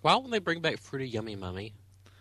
Why won't they bring back Fruity Yummy Mummy?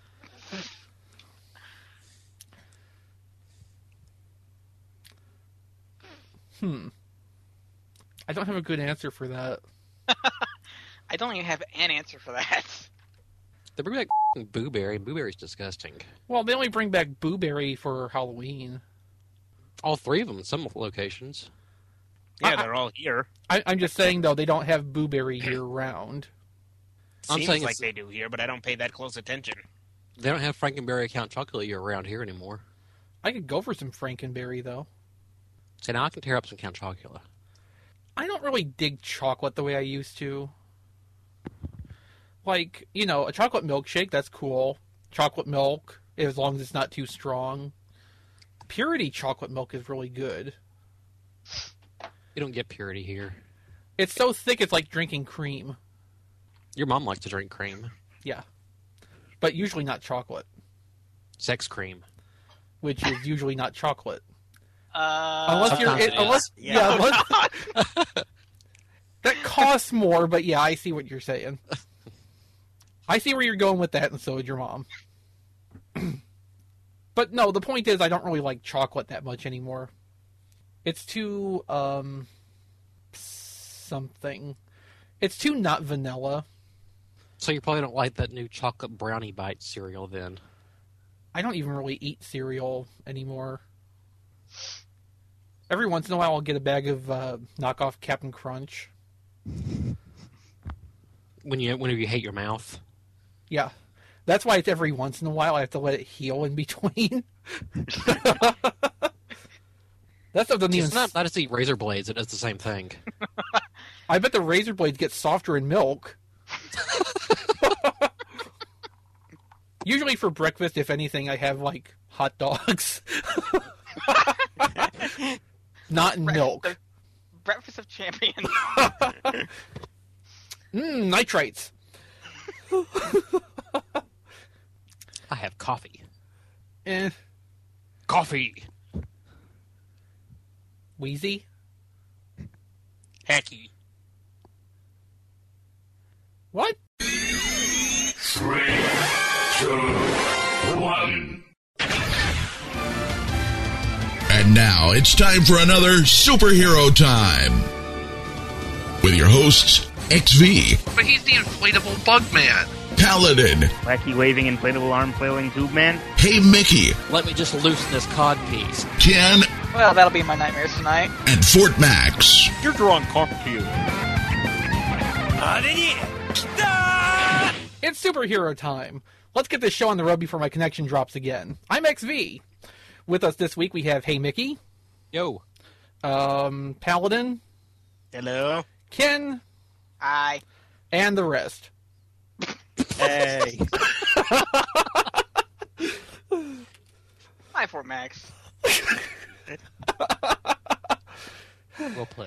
I don't have a good answer for that. I don't even have an answer for that. They bring back Boo Berry. Boo Berry's disgusting. Well, they only bring back Boo Berry for Halloween. All three of them in some locations. Yeah, they're all here. I'm just saying, though, they don't have Boo Berry year-round. I'm Seems saying like it's- they do here, but I don't pay that close attention. They don't have Frankenberry Count Chocolate around here anymore. I could go for some Frankenberry, though. So now I can tear up some Count Chocula. I don't really dig chocolate the way I used to. Like, you know, a chocolate milkshake, that's cool. Chocolate milk, as long as it's not too strong. Purity chocolate milk is really good. You don't get Purity here. It's so thick it's like drinking cream. Your mom likes to drink cream. Yeah. But usually not chocolate, Sex cream. which is usually not chocolate. Unless Sometimes it is. That costs more, but yeah, I see what you're saying. I see where you're going with that, and so would your mom. But no, the point is I don't really like chocolate that much anymore. It's too, something. It's too not vanilla. So you probably don't like that new chocolate brownie bite cereal then. I don't even really eat cereal anymore. Every once in a while I'll get a bag of knockoff Captain Crunch. Whenever you hate your mouth. Yeah. That's why it's every once in a while I have to let it heal in between. That stuff doesn't even... It's not I just eat razor blades. It does the same thing. I bet the razor blades get softer in milk. Usually for breakfast, if anything, I have, like, hot dogs. Not in milk. Breakfast of Champions. Nitrates. I have coffee. Eh. Coffee! Wheezy. Hacky. What? 3, 2, 1. And now it's time for another Superhero Time. With your hosts, XV, But he's the inflatable bug man. Paladin, Wacky waving inflatable arm flailing tube man. Hey Mickey, Let me just loosen this cod piece. Ken, Well, that'll be my nightmares tonight. and Fort Max. You're drawing corkscrew. It's superhero time. Let's get this show on the road before my connection drops again. I'm XV. With us this week we have Hey Mickey, Yo. Paladin, Hello. Ken, Hi. and the rest. Hey. Hi, Fort Max. Well played.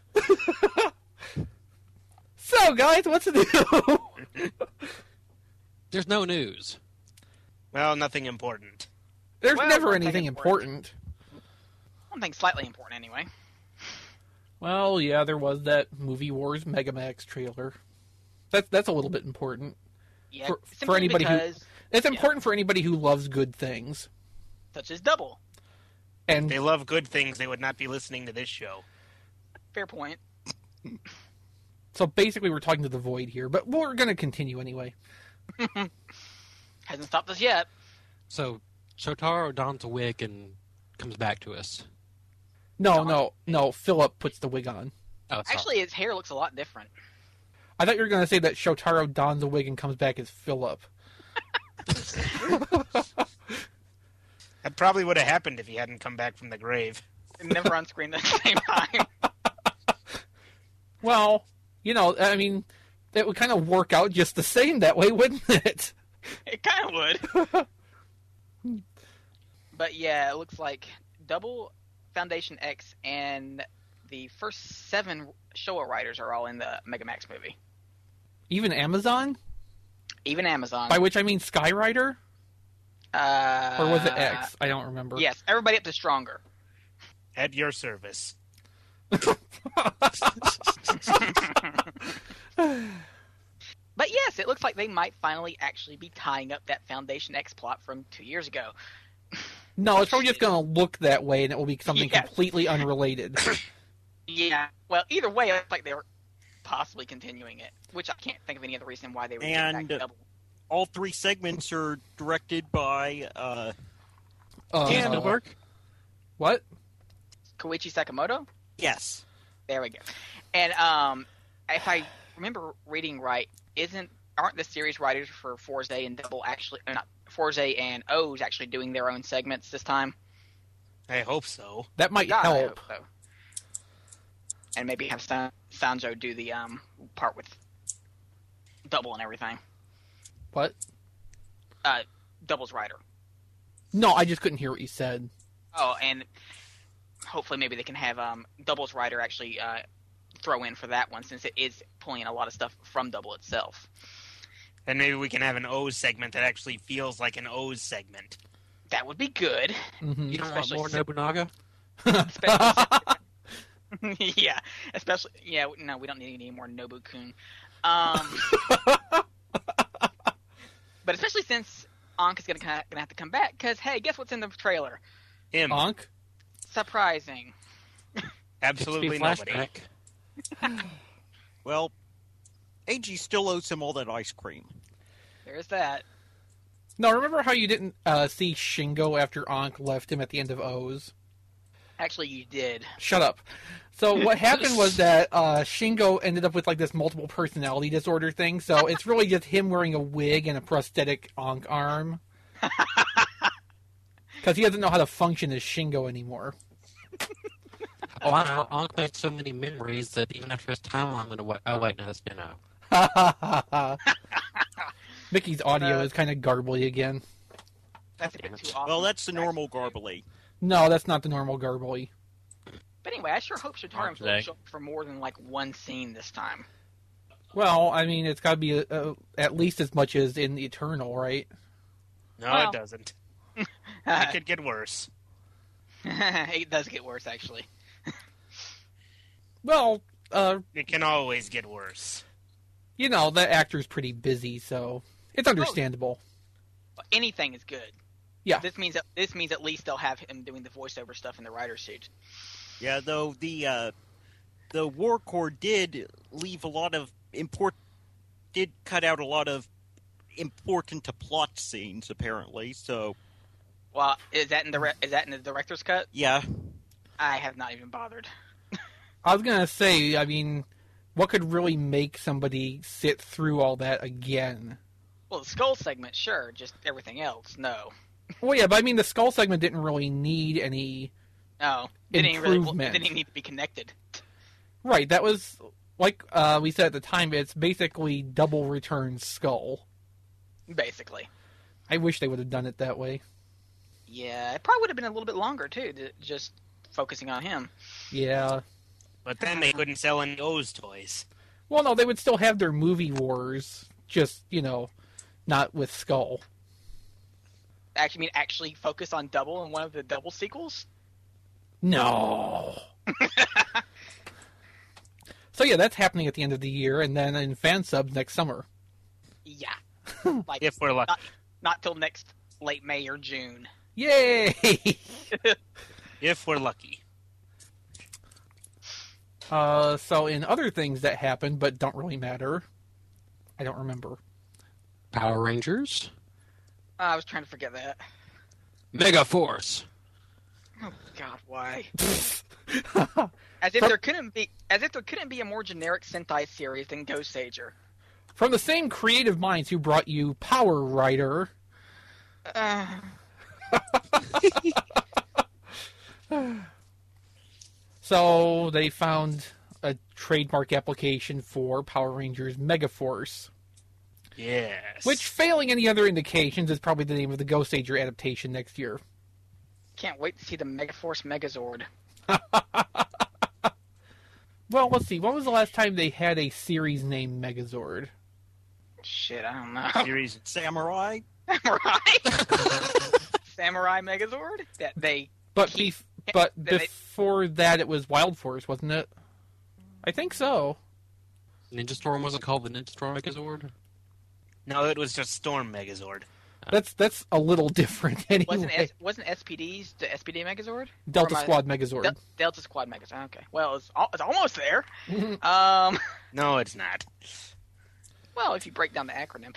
So, guys, what's new? There's no news. Well, nothing important. There's Well, never one thing anything important. One thing slightly important, anyway. Well, yeah, there was that Movie Wars Megamax trailer. That's a little bit important. Yeah, For simply anybody who- because, It's important for anybody who loves good things. such as Double. If And they love good things, they would not be listening to this show. Fair point. so basically we're talking to the void here, but we're going to continue anyway. Hasn't stopped us yet. So, Shotaro dons a wig and comes back to us. No, Philip puts the wig on. Oh, it's Actually, his hair looks a lot different. I thought you were going to say that Shotaro dons a wig and comes back as Philip. That probably would have happened if he hadn't come back from the grave. Never on screen at the same time. Well, you know, I mean, it would kind of work out just the same that way, wouldn't it? It kind of would. But yeah, it looks like Double, Foundation X, and the first 7 Showa writers are all in the Megamax movie. Even Amazon? Even Amazon. By which I mean Skyrider? Or was it X? I don't remember. Yes, everybody up to Stronger. At your service. But But yes, it looks like they might finally actually be tying up that Foundation X plot from 2 years ago. No, it's probably just going to look that way, and it will be something Yeah. completely unrelated. Yeah. Well, either way, it looks like they were possibly continuing it, which I can't think of any other reason why they would get back And to Double. all 3 segments are directed by Spielberg? What? Koichi Sakamoto? yes. There we go. And if I remember reading right, aren't the series writers for Fourze and Double actually, or not Fourze and O's actually doing their own segments this time? I hope so. That might God, I help. hope so. And maybe have Sanjo do the part with Double and everything. What? Double's writer. No, I just couldn't hear what you said. Oh, and hopefully maybe they can have Double's writer actually throw in for that one, since it is pulling in a lot of stuff from Double itself. And maybe we can have an O's segment that actually feels like an O's segment. That would be good. Mm-hmm. You don't want Especially more si- Nobunaga? Especially, yeah, no, we don't need any more Nobu-kun. But especially since Ankh is gonna have to come back, because hey, guess what's in the trailer? Him. Ankh? Surprising. Absolutely It's nobody. flashback. Well, AG still owes him all that ice cream. There's that. No, remember how you didn't see Shingo after Ankh left him at the end of O's? Actually, you did. Shut up. So what happened was that Shingo ended up with like this multiple personality disorder thing. So it's really just him wearing a wig and a prosthetic Ankh arm. Because he doesn't know how to function as Shingo anymore. Oh, I know. Ankh made so many memories that even after his time, I'm going to wait. Oh, wait, no, that's Dino. Mickey's audio is kind of garbly again. That's a bit too awesome. Well, that's the normal garbly. No, that's not the normal garbly. But anyway, I sure hope Shotaro will today. show up for more than like one scene this time. Well, I mean, it's got to be at least as much as in the Eternal, right? No, Well. it doesn't. It could get worse. It does get worse, actually. Well, It can always get worse. you know, that actor's pretty busy, so it's understandable. Anything is good. Yeah. This means at least they'll have him doing the voiceover stuff in the writer's suit. Yeah, though the War Corps did leave a lot of did cut out a lot of important to plot scenes apparently. So Well, is that in the director's cut? yeah, I have not even bothered. I was gonna say, I mean, what could really make somebody sit through all that again? Well, the skull segment, sure. Just everything else, no. Well, yeah, but I mean, the skull segment didn't really need any. No, it didn't really. Improvement. It didn't even need to be connected. Right, that was like we said at the time. It's basically double return skull. Basically, I wish they would have done it that way. yeah. It probably would have been a little bit longer too, just focusing on him. Yeah. But then they couldn't sell any O's toys. Well, no, they would still have their movie wars, just not with Skull. Actually focus on Double in one of the Double sequels. No. So yeah, that's happening at the end of the year, and then in fan subs next summer. Yeah, like If we're lucky. not till next late May or June. Yay! If we're lucky. So in other things that happened but don't really matter, I don't remember. Power Rangers. I was trying to forget that. Mega Force. Oh God, why? As if there couldn't be a more generic Sentai series than Ghost Sager. From the same creative minds who brought you Power Rider. So they found a trademark application for Power Rangers Megaforce, Yes. which, failing any other indications, is probably the name of the Ghost Ager adaptation next year. Can't wait to see the Megaforce Megazord. Well, let's see. When was the last time they had a series named Megazord? Shit, I don't know. series. Samurai. Samurai. Samurai Megazord. That they. But He- but then they- before that, it was Wild Force, wasn't it? I think so. Ninja Storm wasn't called the Ninja Storm Megazord. No, it was just Storm Megazord. That's a little different anyway. Wasn't SPD's the SPD Megazord? Delta Or am I- Squad Megazord. Delta Squad Megazord. Okay. Well, it's almost there. No, it's not. Well, if you break down the acronym.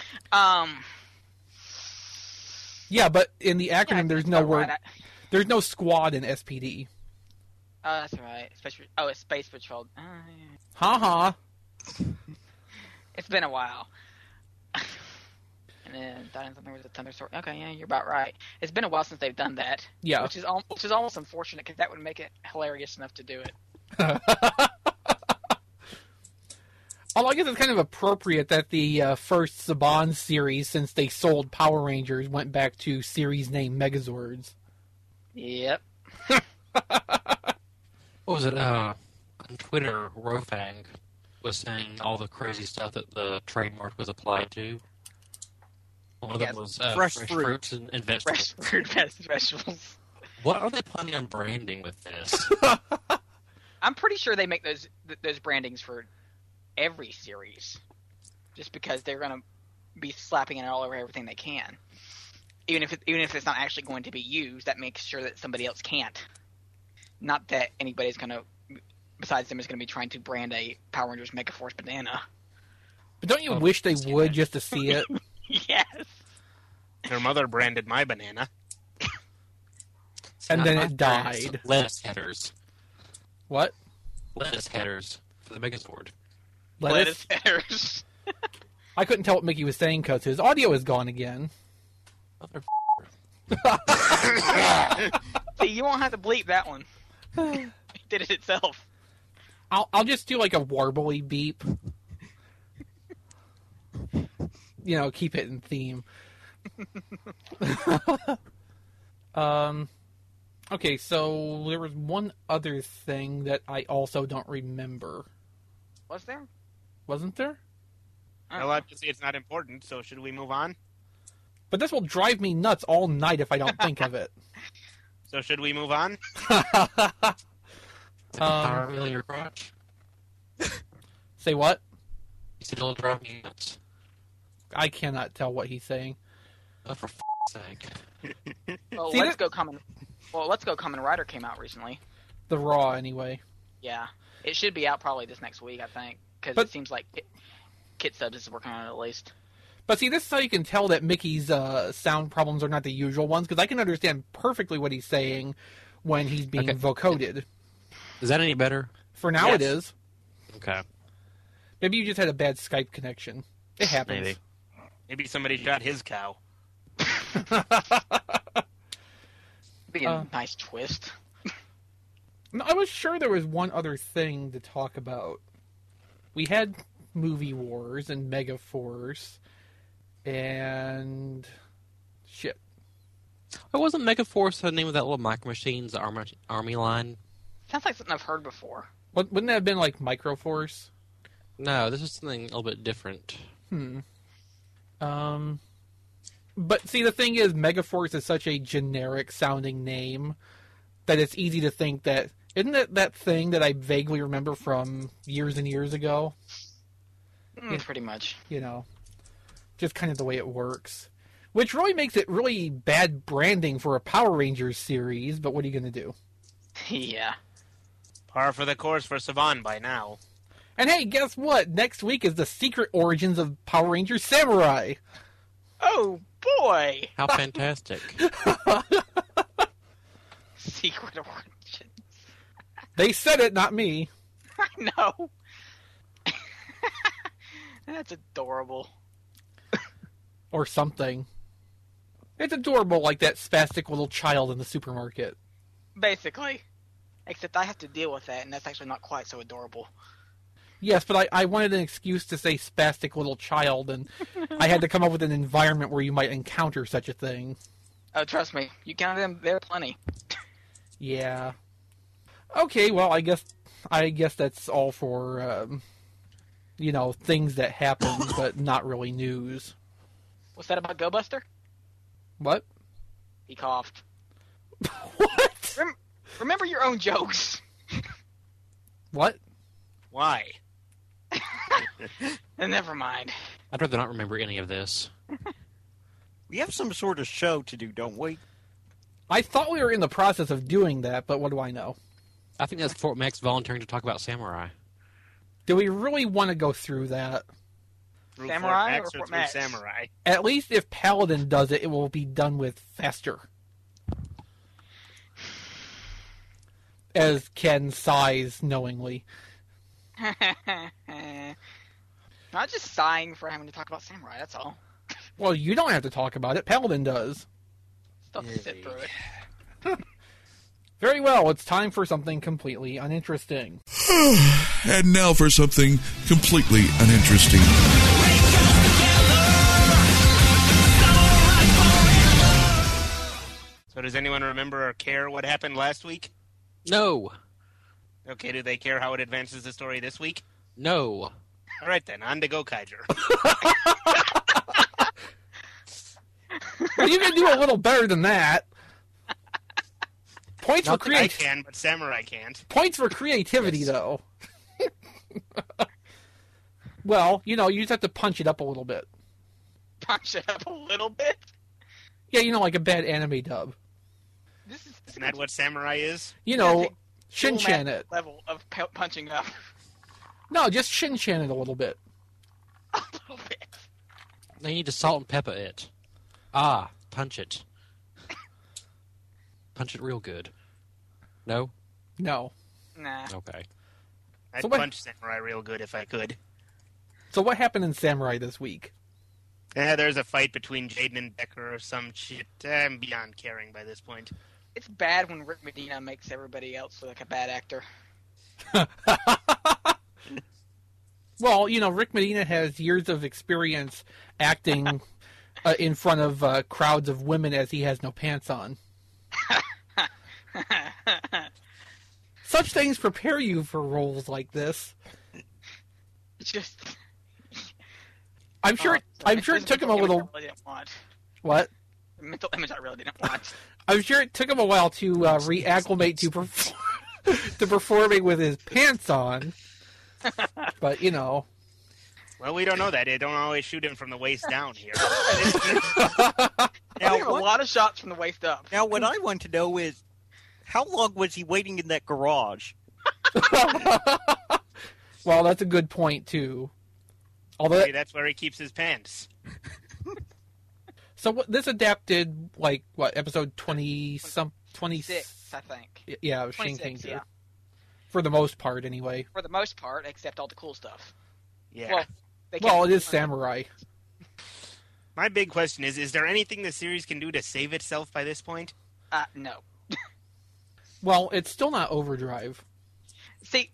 Yeah, but in the acronym, Yeah, there's no word. right. There's no squad in SPD. That's right. It's Space Patrol. Ha ha. It's been a while. And then Something was a Thunder Sword. Okay, yeah, you're about right. It's been a while since they've done that. Yeah. Which is almost unfortunate because that would make it hilarious enough to do it. Although I guess it's kind of appropriate that the first Saban series, since they sold Power Rangers, went back to series name Megazords. Yep. What was it? On Twitter, Rofang was saying all the crazy stuff that the trademark was applied to. One of them was fresh fresh fruit. fruits and vegetables. Fresh fruit vegetables. What are they planning on branding with this? I'm pretty sure they make those brandings for every series, just because they're gonna be slapping it all over everything they can. Even if it's not actually going to be used, that makes sure that somebody else can't. Not that anybody's gonna, besides them, is gonna be trying to brand a Power Rangers Megaforce banana. But don't you wish they would just to see it? Yes. Her mother branded my banana. It's And not then my it parents, died. Lettuce headers. What? Lettuce headers for the Megazord. Lettuce headers. I couldn't tell what Mickey was saying because his audio is gone again. Mother. See, you won't have to bleep that one. It did it itself. I'll just do like a warbly beep. You know, keep it in theme. Okay, so there was one other thing that I also don't remember. Was there? Wasn't there? Well, obviously it's not important, so should we move on? But this will drive me nuts all night if I don't think of it. So should we move on? Power wheel in your crotch? Say what? You said it'll drive me nuts. I cannot tell what he's saying. Oh, for sake. Well, See, Let's Go Kamen Rider came out recently. The Raw, anyway. Yeah, it should be out probably this next week, I think, because But- it seems like Kit Subs is working on it at least. But see, this is how you can tell that Mickey's sound problems are not the usual ones, because I can understand perfectly what he's saying when he's being Okay. vocoded. Is that any better? For now, Yes. it is. Okay. Maybe you just had a bad Skype connection. It happens. Maybe. Maybe somebody shot his cow. Be a nice twist. No, I was sure there was one other thing to talk about. We had Movie Wars and Megaforce and shit. Oh, wasn't Megaforce the name of that little Micro Machines army line? Sounds like something I've heard before. Wouldn't that have been like Microforce? No, this is something a little bit different. But see, the thing is, Megaforce is such a generic sounding name that it's easy to think that isn't it that thing that I vaguely remember from years and years ago? Pretty much. You know, just kind of the way it works. Which really makes it really bad branding for a Power Rangers series, but what are you going to do? Yeah. Par for the course for Saban by now. And hey, guess what? Next week is the secret origins of Power Rangers Samurai. Oh boy! How fantastic. Secret origin. They said it, not me. I know. That's adorable. Or something. It's adorable like that spastic little child in the supermarket. Basically. Except I have to deal with that, and that's actually not quite so adorable. Yes, but I wanted an excuse to say spastic little child, and I had to come up with an environment where you might encounter such a thing. Oh, trust me. You count them, there are plenty. Yeah. Okay, well, I guess that's all for, things that happen, but not really news. What's that about Go Buster? What? He coughed. What? Remember your own jokes. What? Why? And never mind. I'd rather not remember any of this. We have some sort of show to do, don't we? I thought we were in the process of doing that, but what do I know? I think that's Fort Max volunteering to talk about Samurai. Do we really want to go through that? Through Samurai Fort Max or Fort through Max? Samurai? At least if Paladin does it, it will be done with faster. As Ken sighs knowingly. Not just sighing for having to talk about Samurai, that's all. Well, you don't have to talk about it. Paladin does. Still have to sit through it. Very well, it's time for something completely uninteresting. And now for something completely uninteresting. So does anyone remember or care what happened last week? No. Okay, do they care how it advances the story this week? No. All right then, on to Gokaiger. Well, you can do a little better than that. Points for Not that I creativity. can, but Samurai can't. Points for creativity, Yes. though. Well, you just have to punch it up a little bit. Punch it up a little bit. Yeah, like a bad anime dub. This is Isn't that what Samurai is? Shin-chan it. level of punching up No, just Shin-chan it a little bit. a little bit. They need to salt and pepper it. Ah, punch it. Punch it real good. No? No. Nah. Okay. I'd So what- punch Samurai real good if I could. So what happened in Samurai this week? There's a fight between Jaden and Becker or some shit. I'm beyond caring by this point. It's bad when Rick Medina makes everybody else look like a bad actor. Well, Rick Medina has years of experience acting in front of crowds of women as he has no pants on. Such things prepare you for roles like this. Just. I'm sure. I'm sure it took him a little. I really didn't want. What? Mental image I really didn't want. I'm sure it took him a while to reacclimate to performing with his pants on. But Well, we don't know that. They don't always shoot him from the waist down here. I Now, have a lot of shots from the waist up. Now, what I want to know is, how long was he waiting in that garage? well, that's a good point too. Although, Maybe that's where he keeps his pants. so this adapted episode 26, 6, I think. yeah, of 26, Shinkenger. yeah. For the most part, anyway. For the most part, except all the cool stuff. Yeah. Well, they Well, kept- it is Samurai. My big question is there anything the series can do to save itself by this point? No. Well, it's still not Overdrive. See,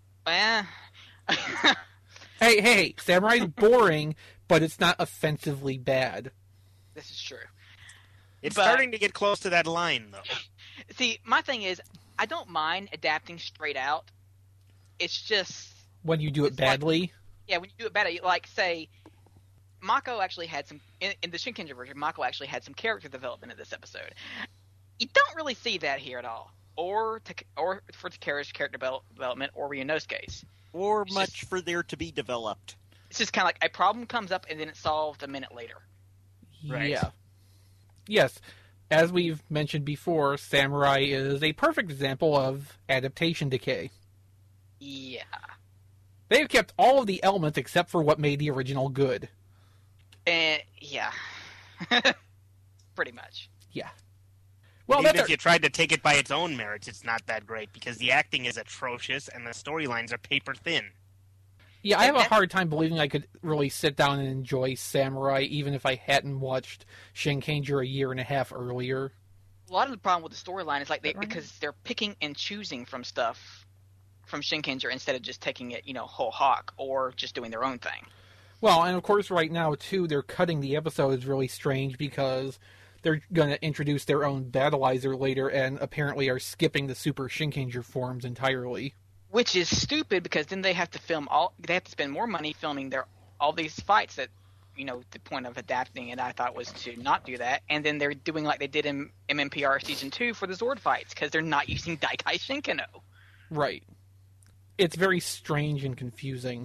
Hey, Samurai's boring, but it's not offensively bad. this is true. It's But- starting to get close to that line, though. See, my thing is, I don't mind adapting straight out. It's just, When you do it It's like- badly. yeah, when you do it better, like, say, Mako actually had some, in the Shinkenger version, Mako actually had some character development in this episode. You don't really see that here at all. Or for Takara's character development, or Ryunosuke's. Or It's much for there to be developed? It's just kind of like a problem comes up and then it's solved a minute later. Right. Yeah. Yes. As we've mentioned before, Samurai is a perfect example of adaptation decay. Yeah. They've kept all of the elements except for what made the original good. And, yeah. Pretty much. Yeah. Well, Even that's if you tried to take it by its own merits, it's not that great because the acting is atrocious and the storylines are paper thin. yeah. I have a that- hard time believing I could really sit down and enjoy Samurai, even if I hadn't watched Shinkenger a year and a half earlier. A lot of the problem with the storyline is like because they're picking and choosing from stuff from Shinkenger instead of just taking it, whole hawk or just doing their own thing. Well, and of course, right now too, they're cutting the episodes really strange because they're going to introduce their own Battleizer later, and apparently are skipping the Super Shinkenger forms entirely. Which is stupid because then they have to they have to spend more money filming all these fights that, the point of adapting it I thought was to not do that. And then they're doing like they did in MMPR Season 2 for the Zord fights because they're not using Daikai Shinkano. Right. It's very strange and confusing.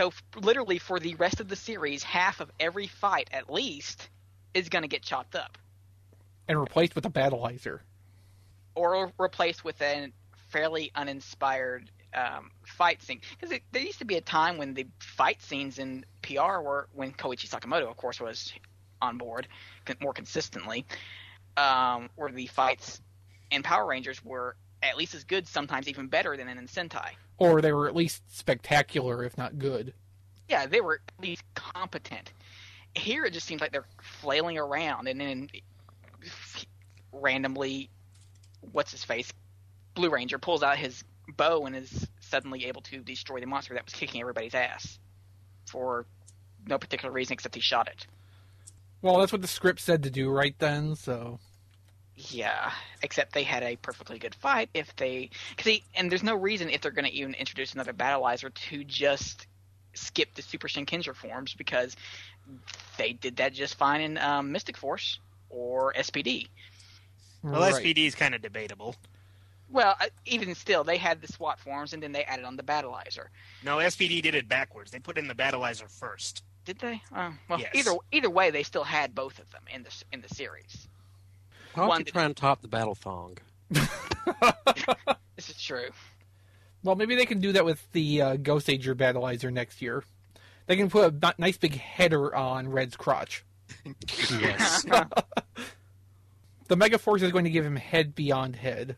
So literally for the rest of the series, half of every fight at least is going to get chopped up. And replaced with a battleizer. Or replaced with a fairly uninspired fight scene. Because there used to be a time when the fight scenes in PR were, when Koichi Sakamoto, of course, was on board more consistently, where the fights in Power Rangers were at least as good, sometimes even better than in Sentai. Or they were at least spectacular, if not good. Yeah, they were at least competent. Here it just seems like they're flailing around, and then randomly, what's-his-face, Blue Ranger pulls out his bow and is suddenly able to destroy the monster that was kicking everybody's ass for no particular reason except he shot it. Well, that's what the script said to do right then, so... Yeah, except they had a perfectly good fight and there's no reason if they're going to even introduce another battleizer to just skip the Super Shinkenger forms, because they did that just fine in Mystic Force or SPD. Well, Right. SPD is kind of debatable. Well, even still, they had the SWAT forms and then they added on the battleizer. No, SPD did it backwards. They put in the battleizer first. Did they? Well, Yes. either way, they still had both of them in the series. Why don't One you that- try and top the battle thong? This is true. Well, maybe they can do that with the Ghost Ager battleizer next year. They can put a nice big header on Red's crotch. Yes. The Megaforce is going to give him head beyond head.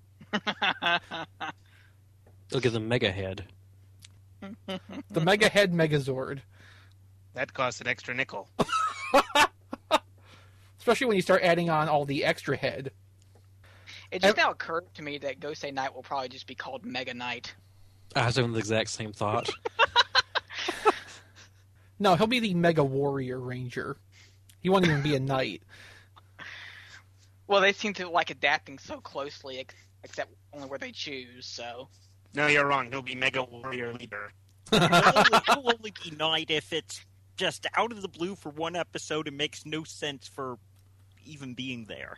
They'll give them mega head. The Mega Head Megazord. That cost an extra nickel. Especially when you start adding on all the extra head. It just now occurred to me that Gosei Knight will probably just be called Mega Knight. I was having the exact same thought. No, he'll be the Mega Warrior Ranger. He won't even be a knight. Well, they seem to like adapting so closely, except only where they choose. So No, you're wrong. He'll be Mega Warrior Leader. It'll only be night if it's just out of the blue for one episode and makes no sense for even being there.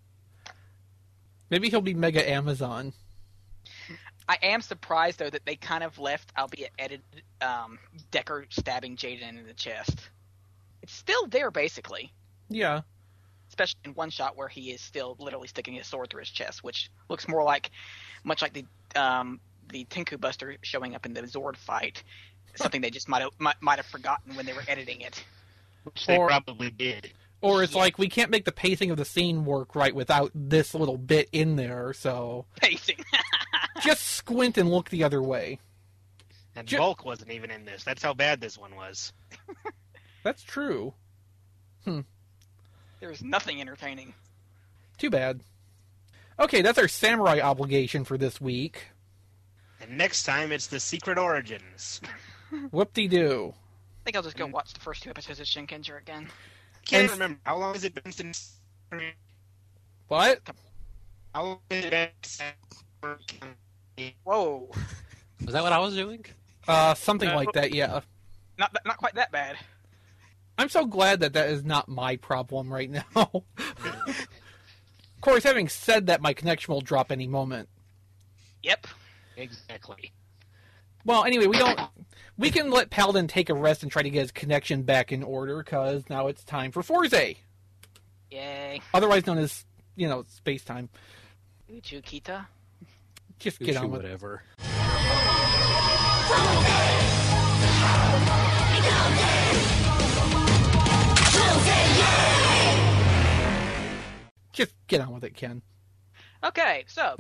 Maybe he'll be Mega Amazon. I am surprised though that they kind of left, albeit edited, Decker stabbing Jaden in the chest. It's still there basically, Yeah. especially in one shot where he is still literally sticking his sword through his chest, which looks more like, much like the Tinku Buster showing up in the Zord fight, something they just might have forgotten when they were editing it. Which they Or- probably did. Or it's Yeah. like, we can't make the pacing of the scene work right without this little bit in there, so Pacing. just squint and look the other way. And Ju- Bulk wasn't even in this. That's how bad this one was. That's true. There's nothing entertaining. Too bad. Okay, that's our samurai obligation for this week. And next time, it's the Secret Origins. Whoop-de-doo. I think I'll just go watch the first two episodes of Shinkenger again. Can't And- remember. How long has it been since... What? How long has it been since... Whoa, Is that what I was doing? Something like that, yeah. not quite that bad. I'm so glad that is not my problem right now. Of course, having said that, my connection will drop any moment. Yep. Exactly. Well, anyway, we can let Paladin take a rest and try to get his connection back in order, because now it's time for Forze, Yay. otherwise known as, space time. Uchu Kita. Just get Uchu, on with it. whatever. Just get on with it, Ken. Okay, so.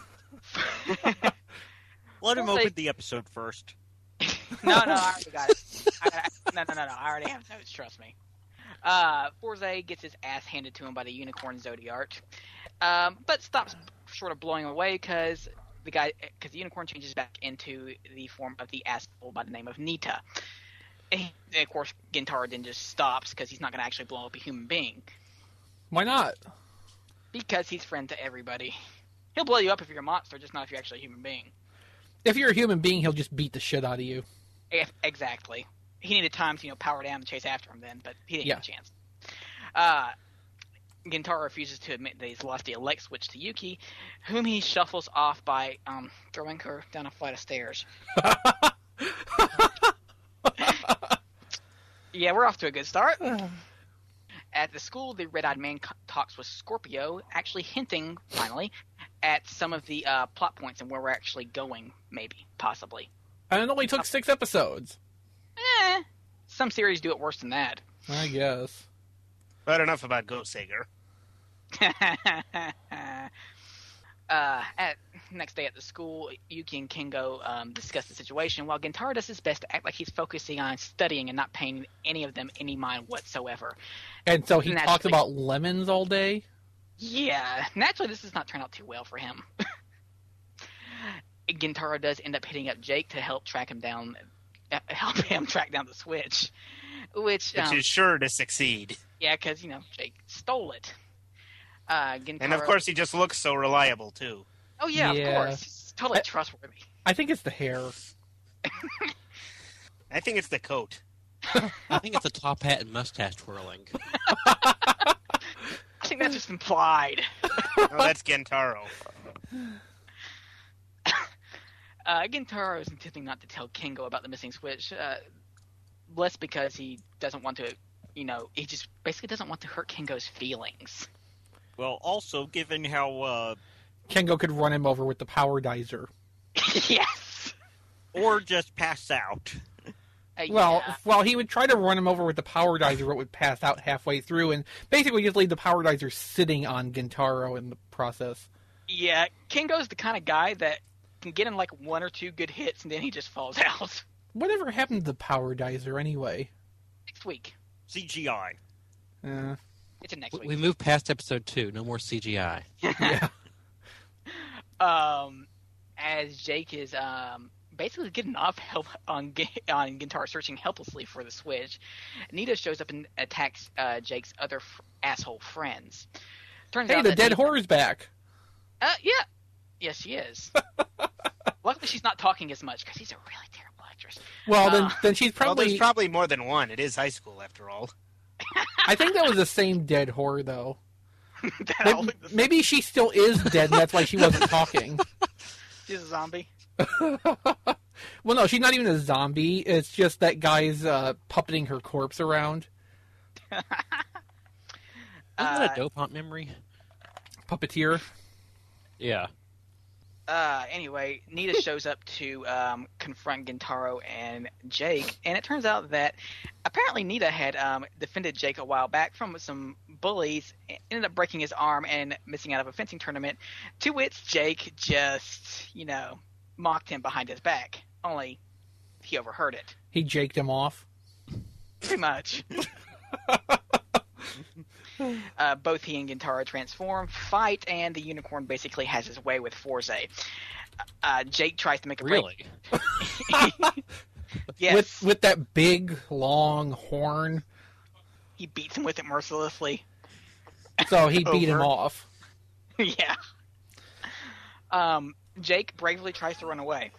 Let him We'll say- open the episode first. No, I already got it. No, I already have notes, trust me. Forze gets his ass handed to him by the Unicorn Zodiart, but stops short of blowing away because the Unicorn changes back into the form of the asshole by the name of Nita. And of course, Gintara then just stops because he's not going to actually blow up a human being. Why not? Because he's friend to everybody. He'll blow you up if you're a monster, just not if you're actually a human being. If you're a human being, he'll just beat the shit out of you. Exactly. He needed time to, power down and chase after him then, but he didn't Yeah. get a chance. Gintara refuses to admit that he's lost the elect switch to Yuki, whom he shuffles off by throwing her down a flight of stairs. Yeah, we're off to a good start. At the school, the red-eyed man talks with Scorpio, actually hinting, finally, at some of the plot points and where we're actually going, maybe, possibly. And it only took 6 episodes. Some series do it worse than that. I guess. But enough about Ghost Sager. Next day at the school, Yuki and Kengo discuss the situation, while Gentaro does his best to act like he's focusing on studying and not paying any of them any mind whatsoever. And so he talks Naturally- about lemons all day? Yeah, naturally this does not turn out too well for him. Gentaro does end up hitting up Jake to help track him down, help him track down the Switch, which Is sure to succeed. yeah, because Jake stole it. Gentaro, And of course, he just looks so reliable, too. oh yeah, Yeah. of course, he's totally trustworthy. I think it's the hair. I think it's the coat. I think it's a top hat and mustache twirling. I think that's just implied. No, that's Gentaro. Gentaro is intending not to tell Kengo about the missing Switch, less because he doesn't want to, he just basically doesn't want to hurt Kengo's feelings. Well, also, given how, Kengo could run him over with the power dizer. Yes. or just pass out. Well, he would try to run him over with the power dizer, but would pass out halfway through, and basically just leave the power dizer sitting on Gentaro in the process. Yeah, Kengo's the kind of guy that can get in like 1 or 2 good hits, and then he just falls out. Whatever happened to the power dizer anyway? Next week. CGI. It's in next We week. moved past episode 2. No more CGI. Yeah. As Jake is basically getting off help on Gentaro searching helplessly for the Switch, Nita shows up and attacks Jake's other asshole friends. Turns Hey, out the that dead Nita- whore's back. Yeah. Yes, she is. Luckily, she's not talking as much because she's a really terrible actress. Well, then she's Well, probably. there's probably more than one. It is high school, after all. I think that was the same dead whore, though. That all look the same. Maybe she still is dead, and that's why she wasn't talking. She's a zombie. Well, no, she's not even a zombie. It's just that guy's puppeting her corpse around. Isn't that a dope hunt memory? Puppeteer. Yeah. Anyway, Nita shows up to confront Gentaro and Jake, and it turns out that apparently Nita had defended Jake a while back from some bullies, ended up breaking his arm and missing out of a fencing tournament, to which Jake just, mocked him behind his back, only he overheard it. He jaked him off. Pretty much. Both he and Gentaro transform, fight, and the unicorn basically has his way with Forze. Jake tries to make a break. Really? Yes. With that big, long horn. He beats him with it mercilessly. So he beat him Over. off. Yeah. Jake bravely tries to run away.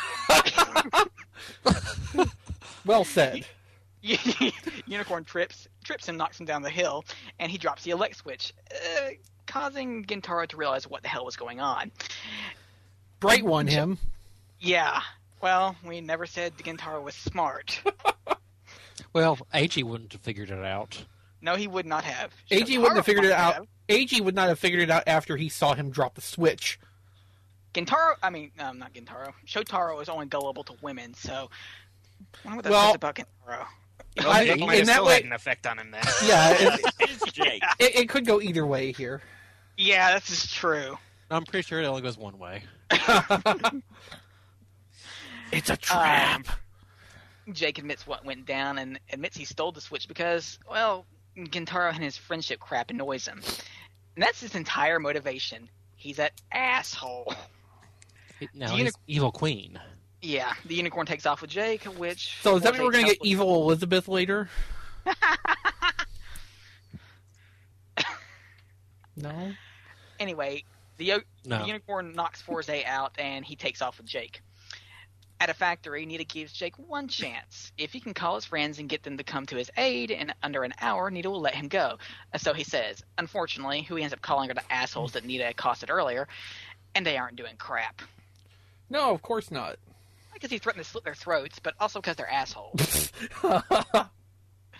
Well said. Unicorn trips him, knocks him down the hill, and he drops the elect switch, causing Gentaro to realize what the hell was going on. Bright one him. Yeah. Well, we never said Gentaro was smart. Well, Eiji wouldn't have figured it out. No, he would not have. Eiji wouldn't have figured it might out. have. Eiji would not have figured it out after he saw him drop the switch. Not Gentaro. Shotaro is only gullible to women, so I wonder what that Well, says about Gentaro. Well, Jake might in have that still way, had an effect on him then. yeah, It's Jake. it could go either way here. Yeah, this is true. I'm pretty sure it only goes one way. It's a trap. Jake admits what went down and admits he stole the switch because, well, Gentaro and his friendship crap annoys him. And that's his entire motivation. He's that asshole. Now he's evil queen. Yeah, the unicorn takes off with Jake, which... So does that mean we're going to get Jake evil Elizabeth later? No? Anyway, the No. unicorn knocks Forze out, and he takes off with Jake. At a factory, Nita gives Jake one chance. If he can call his friends and get them to come to his aid in under an hour, Nita will let him go. So he says. Unfortunately, who he ends up calling are the assholes that Nita accosted earlier, and they aren't doing crap. No, of course not. Because he threatened to slit their throats, but also because they're assholes.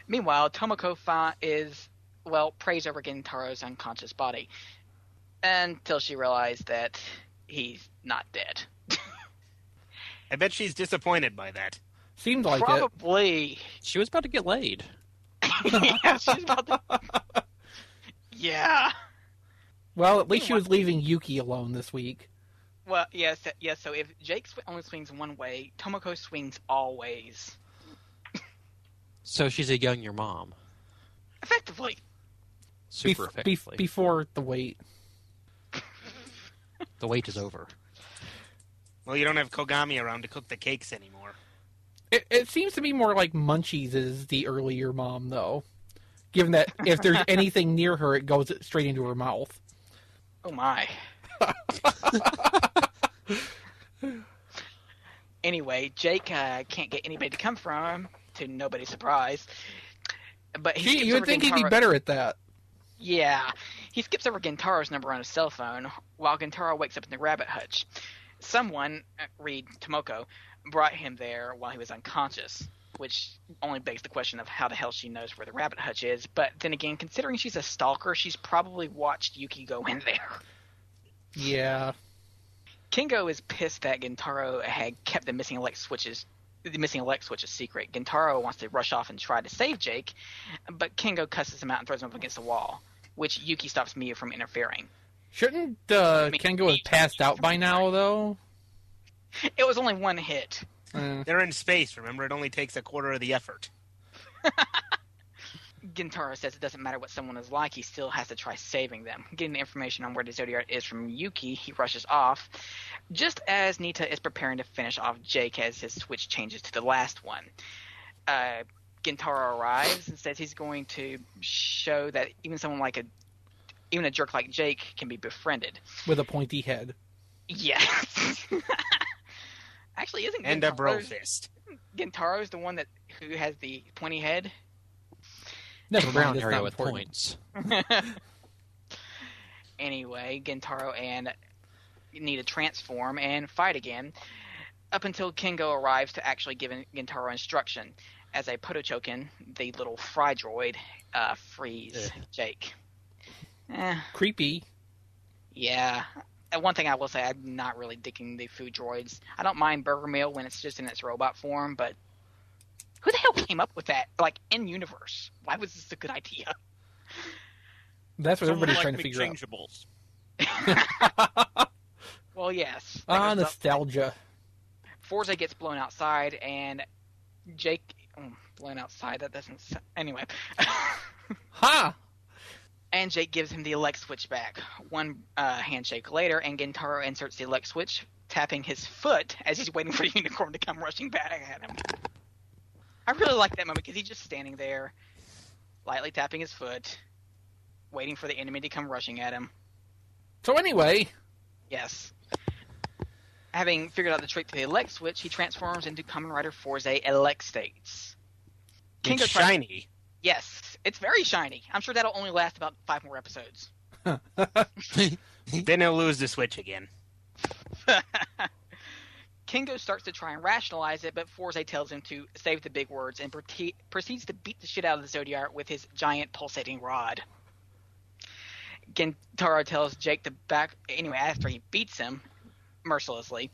Meanwhile, Tomoko prays over Gintaro's unconscious body until she realized that he's not dead. I bet she's disappointed by that. Seemed like it. Probably. She was about to get laid. Yeah, she's about to... Yeah. Well, at least she was leaving Yuki alone this week. Well, yes. So if Jake only swings one way, Tomoko swings all ways. So she's a younger mom. Effectively. Super effectively. Before the wait. The wait is over. Well, you don't have Kogami around to cook the cakes anymore. It seems to be more like Munchies is the earlier mom, though. Given that if there's anything near her, it goes straight into her mouth. Oh, my. Anyway, Jake can't get anybody to come from him, to nobody's surprise. But he you would think he'd be better at that. Yeah. He skips over Gintaro's number on his cell phone while Gintaro wakes up in the rabbit hutch. Someone, read Tomoko, brought him there while he was unconscious, which only begs the question of how the hell she knows where the rabbit hutch is. But then again, considering she's a stalker, she's probably watched Yuki go in there. Yeah. Kingo is pissed that Gintaro had kept the missing elect switches secret. Gintaro wants to rush off and try to save Jake, but Kingo cusses him out and throws him up against the wall, which Yuki stops Miyu from interfering. Shouldn't Kengo have passed out by now, though? It was only one hit. They're in space, remember? It only takes a quarter of the effort. Gintaro says it doesn't matter what someone is like, he still has to try saving them. Getting the information on where the Zodiac is from Yuki, he rushes off, just as Nita is preparing to finish off Jake as his switch changes to the last one. Gintaro arrives and says he's going to show that even a jerk like Jake can be befriended. With a pointy head. Yes. Actually, isn't And a bro fist. Gintaro's the one who has the pointy head? Never Brown mind, it's area not with important. points. Anyway, Gintaro and Nita transform and fight again, up until Kingo arrives to actually give Gintaro instruction. As a Potochoken, the little fry droid, frees Jake. Creepy. Yeah. One thing I will say, I'm not really digging the food droids. I don't mind Burger Meal when it's just in its robot form, but who the hell came up with that? Like, in universe. Why was this a good idea? That's what Someone everybody's like trying to figure out. McChangeables. Well, yes. Nostalgia. Forza gets blown outside, and Jake... blown outside, that doesn't... Anyway. Ha! And Jake gives him the elect switch back. One handshake later, and Gintaro inserts the elect switch, tapping his foot as he's waiting for the unicorn to come rushing back at him. I really like that moment because he's just standing there, lightly tapping his foot, waiting for the enemy to come rushing at him. So anyway... Yes. Having figured out the trick to the elect switch, he transforms into Kamen Rider Forza Elect States. It's shiny. Yes, it's very shiny. I'm sure that'll only last about 5 more episodes. Then he'll lose the switch again. Kingo starts to try and rationalize it, but Forza tells him to save the big words and proceeds to beat the shit out of the Zodiac with his giant pulsating rod. Gintaro tells Jake to back... Anyway, after he beats him mercilessly,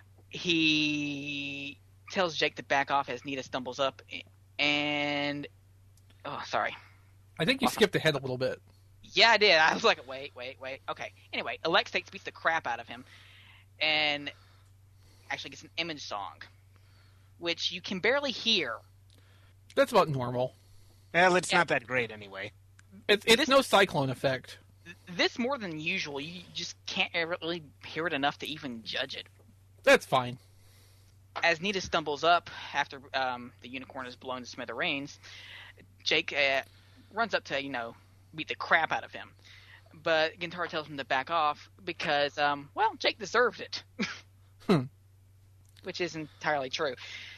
he tells Jake to back off as Nita stumbles up and... Oh, sorry. I think you skipped ahead a little bit. Yeah, I did. I was like, wait. Okay. Anyway, Elect States beats the crap out of him and actually gets an image song, which you can barely hear. That's about normal. Well, it's not that great anyway. It's no cyclone effect. This more than usual. You just can't really hear it enough to even judge it. That's fine. As Nita stumbles up after the unicorn is blown to smithereens, Jake runs up to, beat the crap out of him. But Gintaro tells him to back off because, Jake deserved it. Which is entirely true.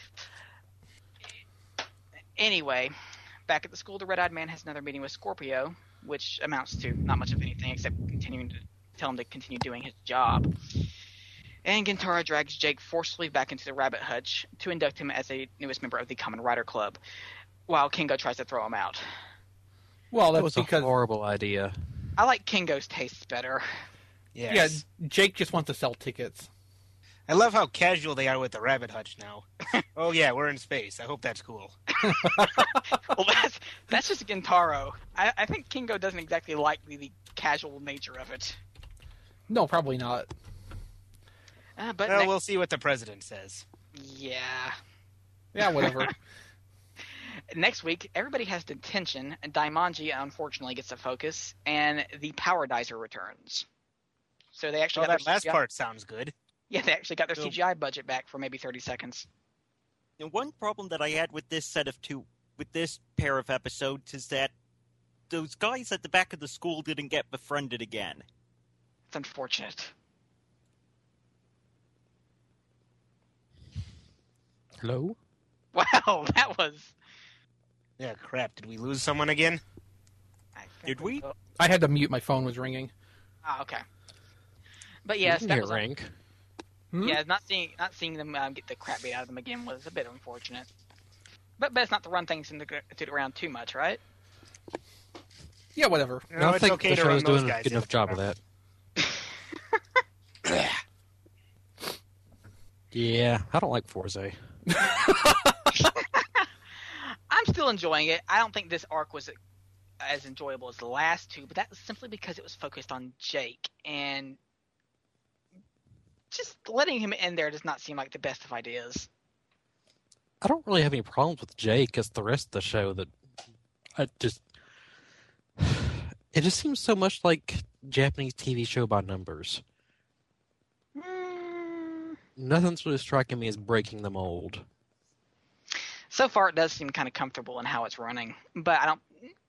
Anyway, back at the school, the Red-Eyed Man has another meeting with Scorpio, which amounts to not much of anything except continuing to tell him to continue doing his job. And Gintaro drags Jake forcefully back into the rabbit hutch to induct him as a newest member of the Kamen Rider Club. while Kingo tries to throw him out. Well, That that's was a because horrible idea. I like Kingo's tastes better. Yes. yeah, Jake just wants to sell tickets. I love how casual they are with the rabbit hutch now. Oh yeah, we're in space. I hope that's cool. Well, that's just Gintaro. I think Kingo doesn't exactly like the casual nature of it. No, probably not. But Well, we'll see what the president says. yeah. Yeah, whatever. Next week, everybody has detention, and Daimonji unfortunately gets a focus, and the Power Dicer returns. So they actually Oh, got that their last CGI part sounds good. Yeah, they actually got their So- CGI budget back for maybe 30 seconds. And one problem that I had with this pair of episodes is that those guys at the back of the school didn't get befriended again. It's unfortunate. Hello? Wow, that was. Yeah, crap. Did we lose someone again? I think Did we? I had to mute. My phone was ringing. Ah, okay. But yes, You that can was hear rank. yeah. Not seeing them get the crap beat out of them again was a bit unfortunate. But best not to run things around too much, right? Yeah, whatever. I don't it's think okay the to run show's those doing a guys good enough in. job of that. Yeah, I don't like Forza. I'm still enjoying it. I don't think this arc was as enjoyable as the last two, but that was simply because it was focused on Jake, and just letting him in there does not seem like the best of ideas. I don't really have any problems with Jake. It's the rest of the show that it just seems so much like Japanese TV show by numbers. Nothing's really striking me as breaking the mold. So far, it does seem kind of comfortable in how it's running, but I don't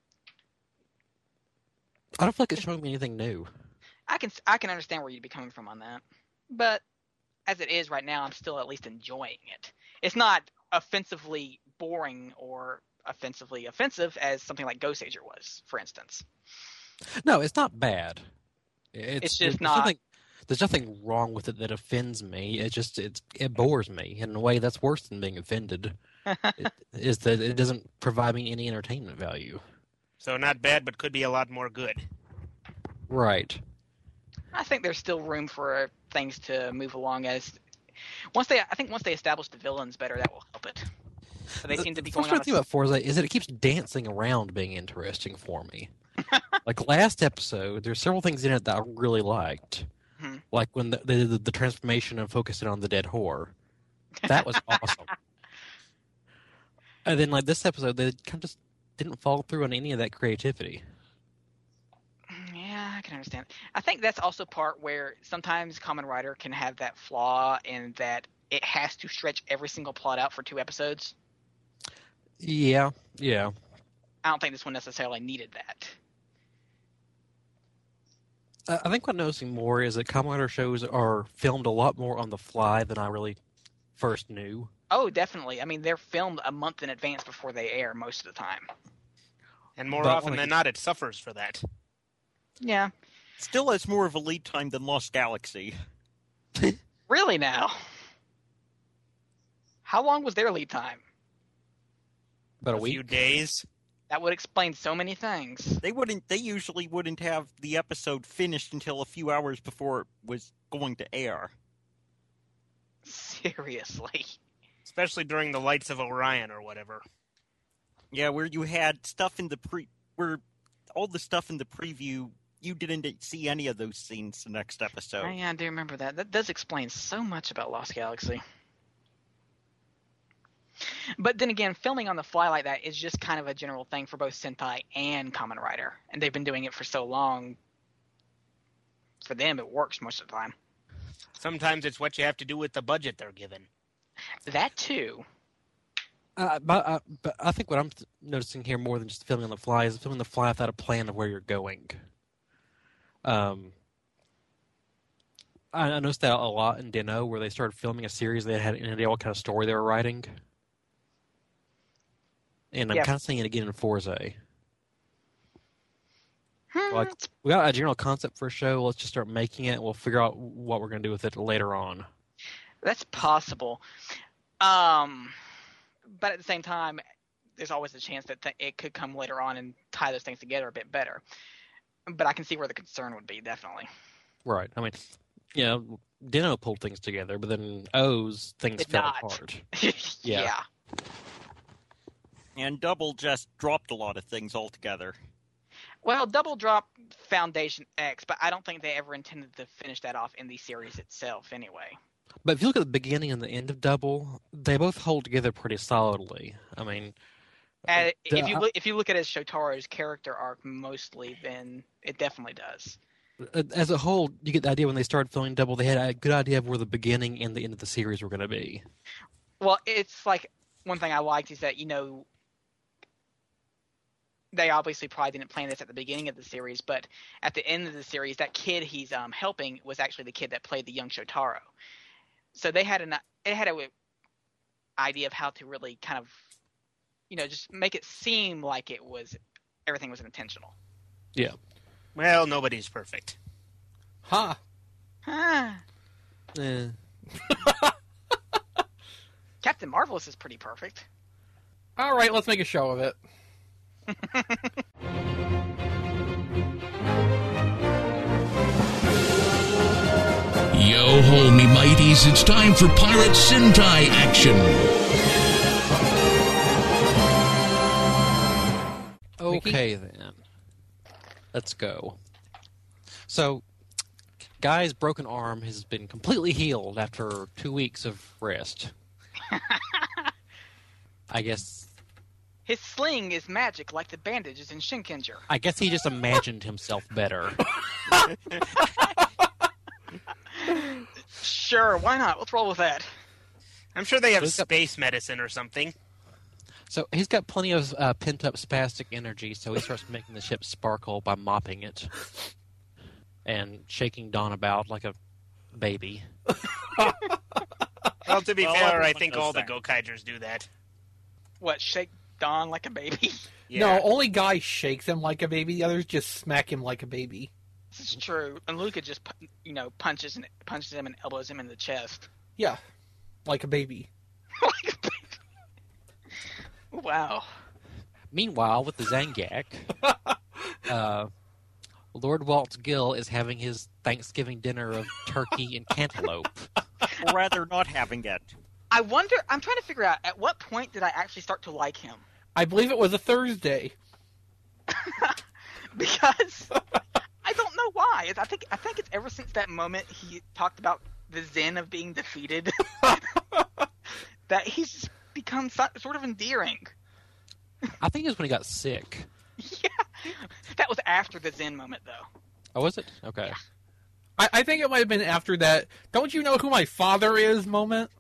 feel like it's showing me anything new. I can understand where you'd be coming from on that, but as it is right now, I'm still at least enjoying it. It's not offensively boring or offensively offensive as something like Ghost Ager was, for instance. No, it's not bad. It's just not. There's nothing wrong with it that offends me. It bores me in a way that's worse than being offended. Is that it doesn't provide me any entertainment value. So not bad, but could be a lot more good. Right. I think there's still room for things to move along once they establish the villains better, that will help it. So they seem to be The going on. frustrating thing about Forza is that it keeps dancing around being interesting for me. Like last episode, there's several things in it that I really liked. Hmm. Like when they did the transformation and focusing on the dead whore. That was awesome. And then like this episode, they kind of just didn't follow through on any of that creativity. Yeah, I can understand. I think that's also part where sometimes Kamen Rider can have that flaw in that it has to stretch every single plot out for 2 episodes. Yeah. I don't think this one necessarily needed that. I think what I'm noticing more is that Kamen Rider shows are filmed a lot more on the fly than I really first knew. Oh, definitely. I mean, they're filmed a month in advance before they air most of the time. And more But often than not, it suffers for that. Yeah. Still has more of a lead time than Lost Galaxy. Really now? How long was their lead time? About a A few week. days. That would explain so many things. They usually wouldn't have the episode finished until a few hours before it was going to air. Seriously. Especially during the Lights of Orion or whatever. Yeah, where you had stuff in the where all the stuff in the preview, you didn't see any of those scenes the next episode. Oh, yeah, I do remember that. That does explain so much about Lost Galaxy. But then again, filming on the fly like that is just kind of a general thing for both Sentai and Kamen Rider. And they've been doing it for so long. For them, it works most of the time. Sometimes it's what you have to do with the budget they're given. That too. But I think what I'm noticing here more than just filming on the fly is filming on the fly without a plan of where you're going. I noticed that a lot in Den-O, where they started filming a series they had no idea what kind of story they were writing. And I'm Yeah. kind of seeing it again in Forza. Hmm, Like, we got a general concept for a show, let's just start making it, and we'll figure out what we're going to do with it later on. That's possible. But at the same time, there's always a chance that it could come later on and tie those things together a bit better. But I can see where the concern would be, definitely. Right. I mean, you know, Dino pulled things together, but then O's things Did fell not. apart. Yeah. And Double just dropped a lot of things altogether. Well, Double dropped Foundation X, but I don't think they ever intended to finish that off in the series itself anyway. But if you look at the beginning and the end of Double, they both hold together pretty solidly. I mean, And if you look at his Shotaro's character arc mostly, then it definitely does. as a whole, you get the idea when they started filming Double, they had a good idea of where the beginning and the end of the series were going to be. Well, it's like one thing I liked is that, you know, they obviously probably didn't plan this at the beginning of the series, but at the end of the series, that kid he's helping was actually the kid that played the young Shotaro. So they had a idea of how to really kind of, you know, just make it seem like everything was intentional. Yeah. Well, nobody's perfect. Ha! Eh. Captain Marvelous is pretty perfect. All right, let's make a show of it. Yo ho, me mighties, it's time for Pirate Sentai action. Okay, then. Let's go. So, Guy's broken arm has been completely healed after 2 weeks of rest. I guess His sling is magic like the bandages in Shinkenger. I guess he just imagined himself better. Sure, why not? Let's roll with that. I'm sure they have Who's got- space medicine or something. So he's got plenty of pent-up spastic energy, so he starts making the ship sparkle by mopping it and shaking Dawn about like a baby. Well, to be Well, fair, I everyone think does all the that. Gokaigers do that. What, shake Dawn like a baby? Yeah. No, only Guy shakes him like a baby. The others just smack him like a baby. This is true. And Luca just, punches him and elbows him in the chest. Yeah, like a baby. Like a baby. Wow. Meanwhile, with the Zangak, Lord Waltz Gill is having his Thanksgiving dinner of turkey and cantaloupe. Or rather, not having it. I wonder, I'm trying to figure out, at what point did I actually start to like him? I believe it was a Thursday. Because I don't know why. I think it's ever since that moment he talked about the zen of being defeated that he's just become sort of endearing. I think it was when he got sick. Yeah, that was after the zen moment, though. Oh, was it? Okay. I think it might have been after that "don't you know who my father is" moment.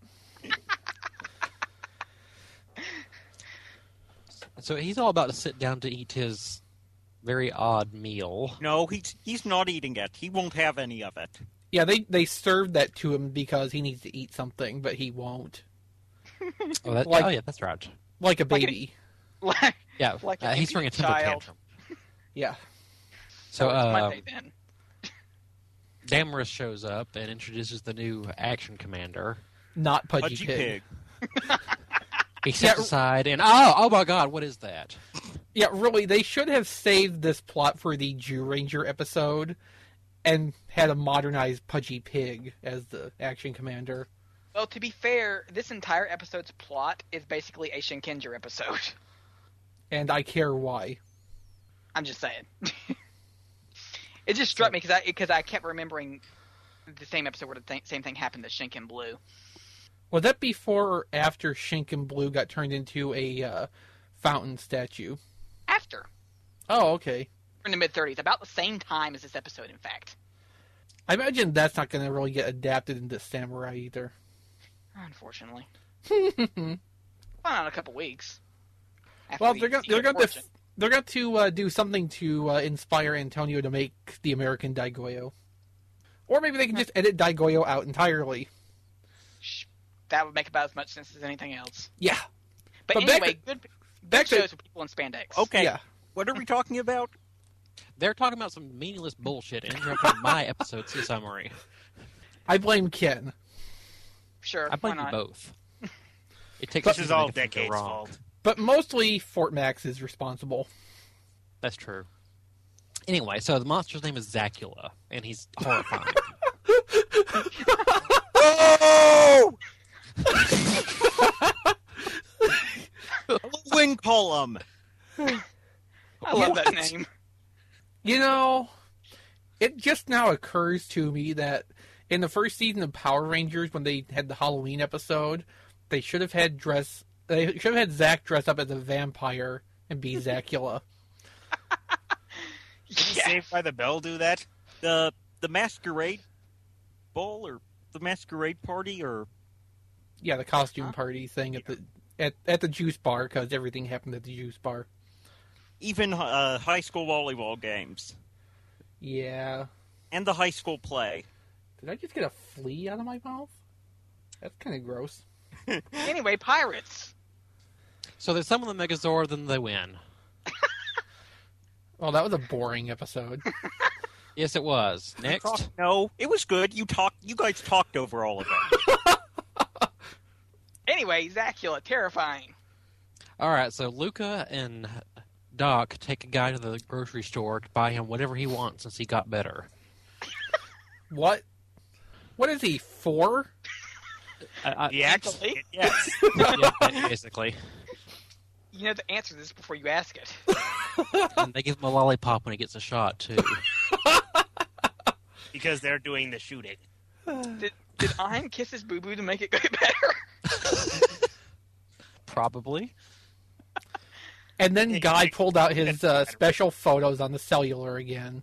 So he's all about to sit down to eat his very odd meal. No, he's not eating it. He won't have any of it. Yeah, they served that to him because he needs to eat something, but he won't. Oh, yeah, that's right. Like a Like a- baby. Like, Yeah, like an he's throwing a temper child. tantrum. Yeah. So it's Monday then. Damaris shows up and introduces the new action commander. Not Pudgy, Pudgy Pig. Pig. He steps aside and oh my God, what is that? Yeah, really, they should have saved this plot for the Jew Ranger episode and had a modernized Pudgy Pig as the action commander. Well, to be fair, this entire episode's plot is basically a Shinkenger episode. And I care why. I'm just saying. It just struck me because I kept remembering the same episode where the same thing happened to Shinken Blue. Was that before or after Shinken Blue got turned into a fountain statue? After. Oh, okay. In the mid-30s. About the same time as this episode, in fact. I imagine that's not going to really get adapted into Samurai either. Unfortunately. Well, not in a couple weeks. After Well, we they're going see Good Fortune. to do something to inspire Antonio to make the American Daigoyo. Or maybe they can just edit Daigoyo out entirely. That would make about as much sense as anything else. Yeah. But But back anyway, to- good back to- shows with people in spandex. Okay, Yeah. what are we talking about? They're talking about some meaningless bullshit and interrupting my episode summary. I blame Ken. Sure, I blame why you not? both. It takes This two is to all make a thing go Decade's wrong. fault. But mostly Fort Max is responsible. That's true. Anyway, so the monster's name is Zacula, and he's horrifying. Oh! Wing column. I love that name. You know, it just now occurs to me that in the first season of Power Rangers, when they had the Halloween episode, they should have had Zack dress up as a vampire and be Zacula. Did Yeah. Saved by the Bell do that? The masquerade ball or the masquerade party or Yeah, the costume party thing at the juice bar, because everything happened at the juice bar. even high school volleyball games Yeah. and the high school play. Did I just get a flea out of my mouth? That's kind of gross. Anyway, pirates. So they summon the Megazord, then they win. Well, that was a boring episode. Yes, it was. Next. No, it was good. You guys talked over all of it. Anyway, Zacula, terrifying. All right, so Luca and Doc take a guy to the grocery store to buy him whatever he wants since he got better. What? What is he, 4? The action? Actually? Yes. Yeah, basically. You know the answer to this before you ask it. And they give him a lollipop when he gets a shot, too. Because they're doing the shooting. Did Ein kiss his boo-boo to make it get better? Probably. And then Guy pulled out his special photos on the cellular again.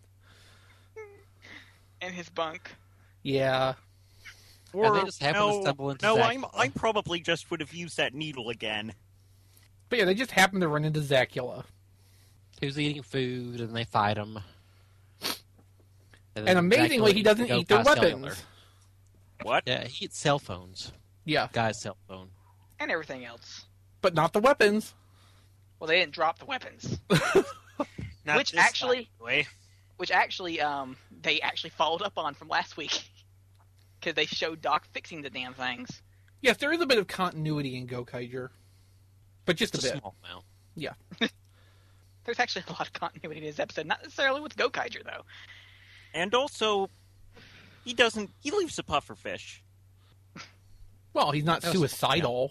And his bunk. Yeah. And they just happen to stumble into Zacula. I probably just would have used that needle again. But yeah, they just happened to run into Zacula. He was eating food, and they fight him. And then amazingly, Zacula he doesn't goes eat their by weapons. cellular. What? Yeah, he eats cell phones. Yeah, Guy's cell phone. And everything else. but not the weapons. Well, they didn't drop the weapons. Not Which this time, actually- anyway. Which actually, they actually followed up on from last week. Because they showed Doc fixing the damn things. Yes, there is a bit of continuity in Gokaiger. But just a It's a bit. small amount. Yeah. There's actually a lot of continuity in this episode. Not necessarily with Gokaiger, though. And also, he leaves a pufferfish. Well, he's not That was- suicidal.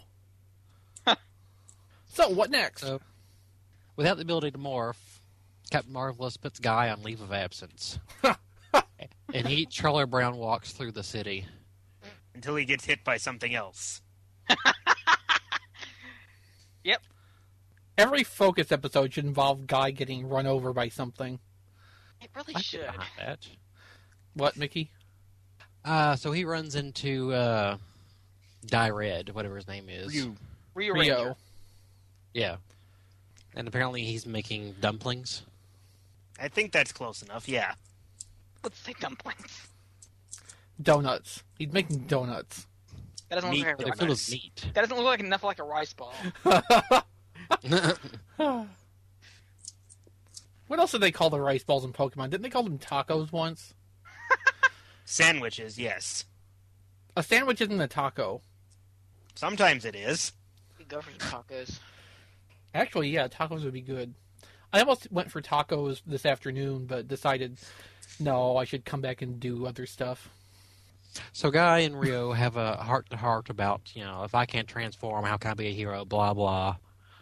So, what next? So, without the ability to morph, Captain Marvelous puts Guy on leave of absence. And Charlie Brown walks through the city. Until he gets hit by something else. Yep. Every Focus episode should involve Guy getting run over by something. It really I should. get behind that. What, Mickey? So he runs into Die Red, whatever his name is. Rio Ranger. Yeah. And apparently he's making dumplings. I think that's close enough, yeah. Let's say dumplings. Donuts. He's making donuts. That doesn't Meat, look like But they're a filled rice. with meat. That doesn't look like enough like a rice ball. What else did they call the rice balls in Pokemon? Didn't they call them tacos once? Sandwiches, yes. A sandwich isn't a taco. Sometimes it is. We go for some tacos. Actually, yeah, tacos would be good. I almost went for tacos this afternoon, but decided, no, I should come back and do other stuff. So Guy and Rio have a heart-to-heart about, if I can't transform, how can I be a hero, blah, blah.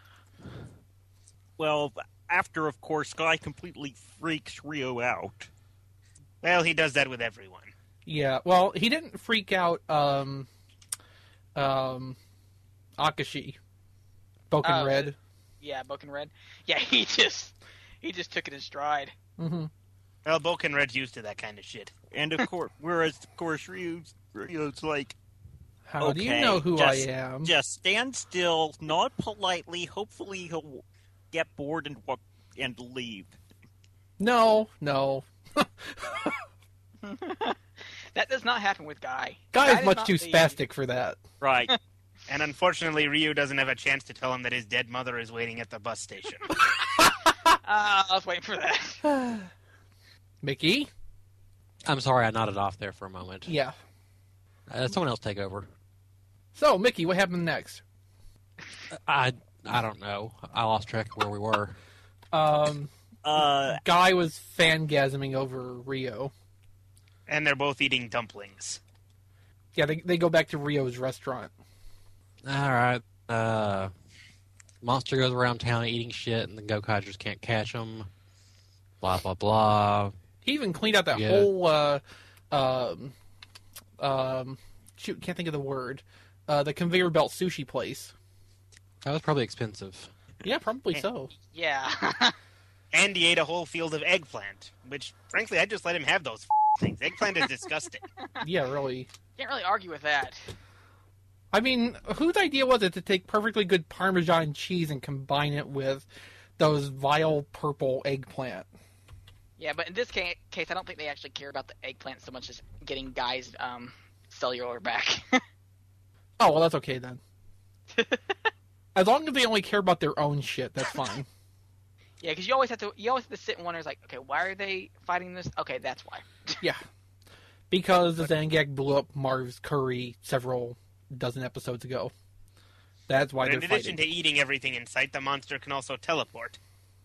Well, after, of course, Guy completely freaks Rio out. Well, he does that with everyone. Yeah, well, he didn't freak out Akashi. Boken Red. Yeah, Boken Red. Yeah, he just took it in stride. Mm-hmm. Well, Boken Red's used to that kind of shit. And of course, Rio's like, How do you okay, know who I am? just stand still, nod politely. Hopefully, he'll get bored and leave. No. That does not happen with Guy. Guy is does much not too leave. spastic for that. Right. And unfortunately, Ryu doesn't have a chance to tell him that his dead mother is waiting at the bus station. I was waiting for that. Mickey? I'm sorry I nodded off there for a moment. Yeah. Someone else take over. So, Mickey, what happened next? I don't know. I lost track of where we were. Guy was fangasming over Rio. And they're both eating dumplings. Yeah, they go back to Rio's restaurant. All right. Monster goes around town eating shit, and the Gokaijers can't catch him. Blah, blah, blah. He even cleaned out that whole, shoot, can't think of the word. The conveyor belt sushi place. That was probably expensive. Yeah, probably so. Yeah. And he ate a whole field of eggplant, which, frankly, I just let him have those things. Eggplant is disgusting. Yeah, really. Can't really argue with that. I mean, whose idea was it to take perfectly good Parmesan cheese and combine it with those vile purple eggplant? Yeah, but in this case, I don't think they actually care about the eggplant so much as getting Guy's cellular back. Oh, well, that's okay then. As long as they only care about their own shit, that's fine. Yeah, because you always have to sit and wonder, like, okay, why are they fighting this? Okay, that's why. Yeah. Because the Zangak blew up Marv's curry several dozen episodes ago. That's why But they're in addition fighting. to eating everything in sight, the monster can also teleport.